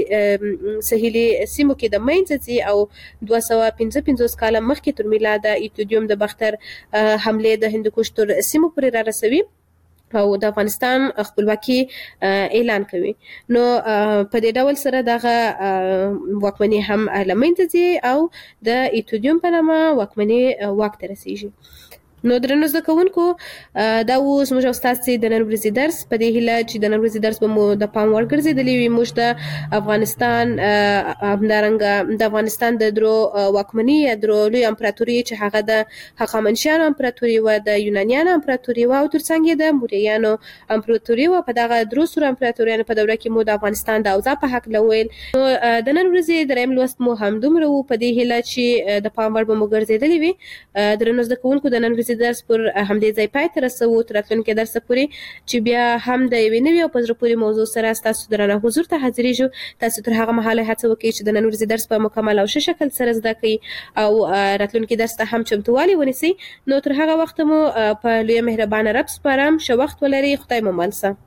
سهیلي سیمو کې د منځه ځي او دوه سوه پنځه پنځوس کاله مخکې تر میلاده ایتودیوم د باختر حملې د هندوکش تر سیمو پورې را رسوي او د افغانستان خپلواکي اعلان کوي. نو په دې ډول سره دغه واکمنۍ هم له منځه ځي او د ایتودیوم په نامه واکمنۍ واک ته رسیږي. نو درنو زده کوونکو دا اوس موږ او ستاسې د نن ورځې درس په دې هیله چې د نن ورځې درس به مو د پام وړ ګرځېدلی وي. موږ د افغانستان همدارنګه د افغانستان د درو واکمنۍ یا درو لوی امپراتوري چې هغه د هخامنشیانو امپراتوري وه، د یونانیانو امپراتوري وه او ترڅنګ یې د موریانو امپراتوري وه. په دغه درو سرو امپراتوریانو په دوره کې مو د افغانستان د اوضاع په هکله وویل. نو د نن ورځې دریم لوست مو همدومره و په دې هیله چې د پام وړ به مو ګرځېدلی وي. درنو زده کوونکو د نن ورځې درس پر همدې ځای پای ته رسوو تر راتلونکي درسه پورې چې بیا هم د یوې نوې او په زړه پورې موضوع سره ستاسو درانه حضور ته حاضرېږو. تاسو تر هغه مهاله هڅه وکړئ چې د نن ورځې درس په مکمل او ښه شکل سره زده کړئ او راتلونکي درس ته هم چمتووالی ونیسئ. نو تر هغه وخته مو په لویه مهربانه رب سپارم. ښه وخت ولرئ. خدای مو مل شه.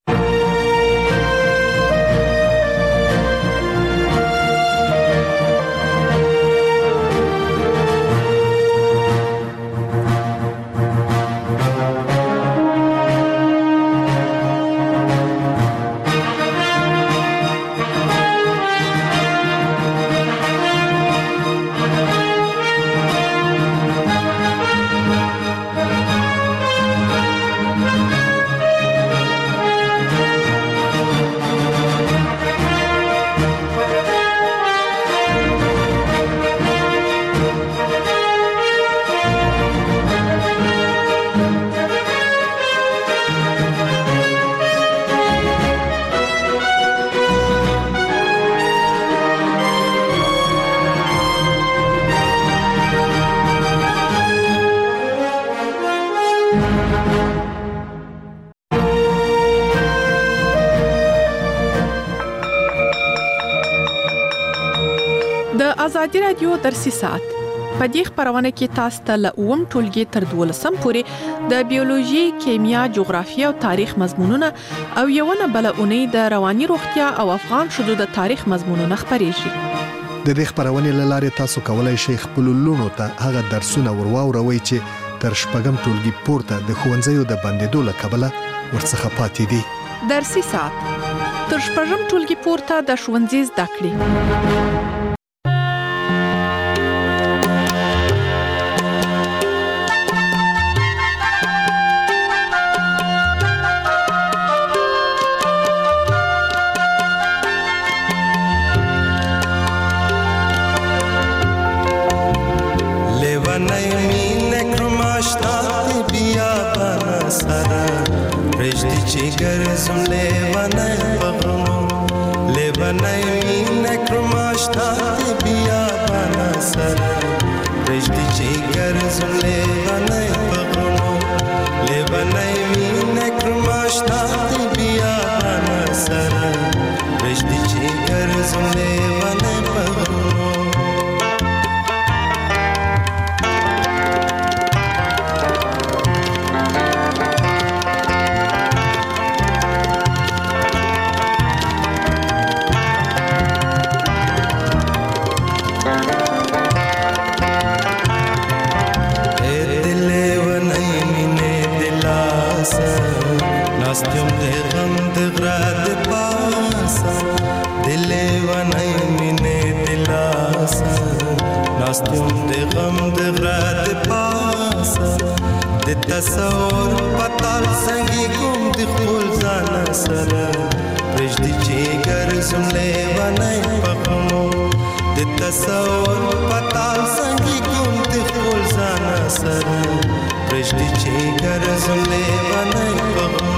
د ازادي رادیو درسي ساعت په دې خبرونه کې تاسو ته له اووم ټولګي تر دولسم پورې د بیولوژي، کیمیا، جغرافیه او تاریخ مضمونونه او یو نه بل اونۍ د رواني روغتیا او افغان شذو د تاریخ مضمونونه خبرېږي. د دې خبرونې لاره تاسو کولای شئ خپل لونو ته هغه درسونه ورواوروي چې تر شپږم ټولګي پورته د ښوونځیو د بندیدو له کبله ورڅخه پاتې دي. درسي ساعت تر شپږم ټولګي پورته د ښوونځي زده کړې. Jigar zum levanay bagmo levanay mine krumashtat biyabana sara rejdi jigar zum levanay bagmo levanay mine krumashtat biyabana sara rejdi jigar zum levanay bagmo Nastum de gham de grad pasa dile vanay mine dilasa Nastum de gham de grad pasa de tasawur patal sangi gum de khul zana sara rejdi jigar zumle vanay pagmo de tasawur patal sangi gum de khul zana sara rejdi jigar zumle vanay pagmo